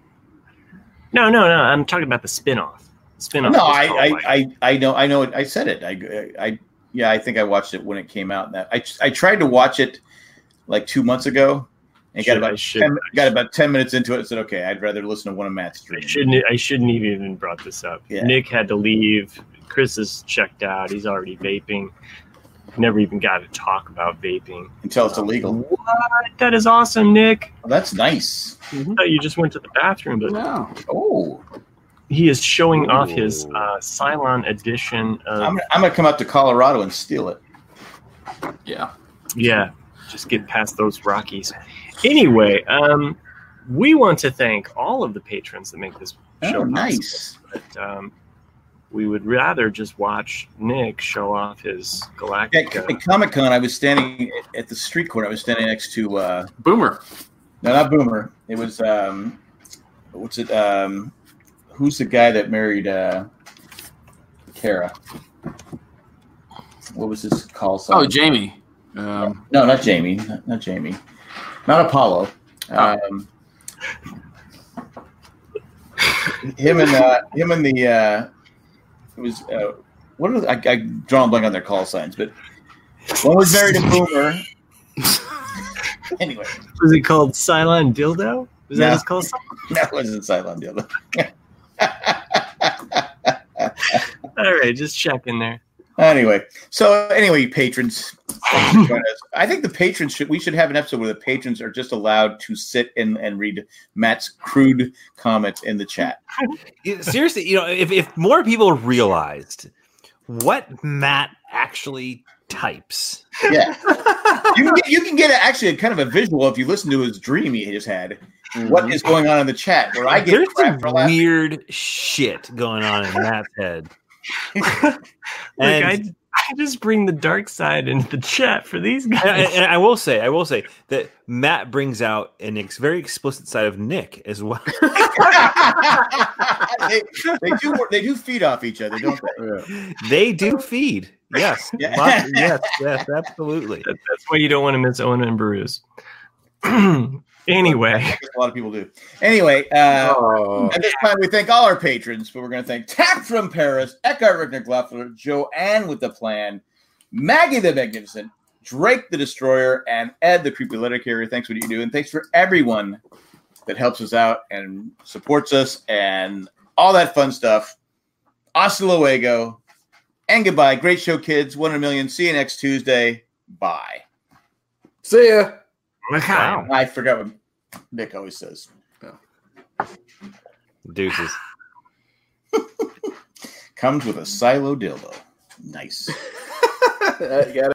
No. I'm talking about the spinoff. No, I know it. I said it. I think I watched it when it came out. I tried to watch it like 2 months ago. And got about 10 minutes into it and said, okay, I'd rather listen to one of Matt's streams. I shouldn't have even brought this up. Yeah. Nick had to leave. Chris is checked out. He's already vaping. Never even got to talk about vaping. Until it's illegal. What? That is awesome, Nick. Well, that's nice. I thought you just went to the bathroom. But No. Oh. He is showing off his Cylon edition of... I'm going to come out to Colorado and steal it. Yeah. Yeah. Just get past those Rockies. Anyway, we want to thank all of the patrons that make this show possible. Nice. But we would rather just watch Nick show off his Galactica. At Comic-Con, I was standing at the street corner. I was standing next to... Boomer. No, not Boomer. It was... what's it? Who's the guy that married Kara? What was his call sign? Oh, Jamie. No, not Jamie. Not Jamie. Not Apollo. Him and the it was what are I draw a blank on their call signs, but one was married to Boomer. Anyway, Was it called Cylon Dildo? Was that his call sign? That wasn't Cylon Dildo. All right, just checking there. Anyway, patrons. I think the patrons we should have an episode where the patrons are just allowed to sit and read Matt's crude comments in the chat. Seriously, if more people realized what Matt actually types. Yeah. You can get actually a kind of a visual if you listen to his dream he just had. What is going on in the chat? Where I get There's crap for laughing. weird shit going on in Matt's head. I just bring the dark side into the chat for these guys. And I will say that Matt brings out a very explicit side of Nick as well. they do feed off each other, don't they? They do feed. Yes. Yeah. Yes, absolutely. That's why you don't want to miss Owen and Bruce. Anyway. A lot of people do. Anyway, at this time, we thank all our patrons, but we're going to thank Tack from Paris, Eckhart Rickner Gluffler, Joanne with the Plan, Maggie the Magnificent, Drake the Destroyer, and Ed the Creepy Letter Carrier. Thanks for what you do, and thanks for everyone that helps us out and supports us and all that fun stuff. Hasta luego, and goodbye. Great show, kids. 1 in a million. See you next Tuesday. Bye. See ya. Wow. I forgot what Nick always says. Deuces. Comes with a silo dildo. Nice. Got it.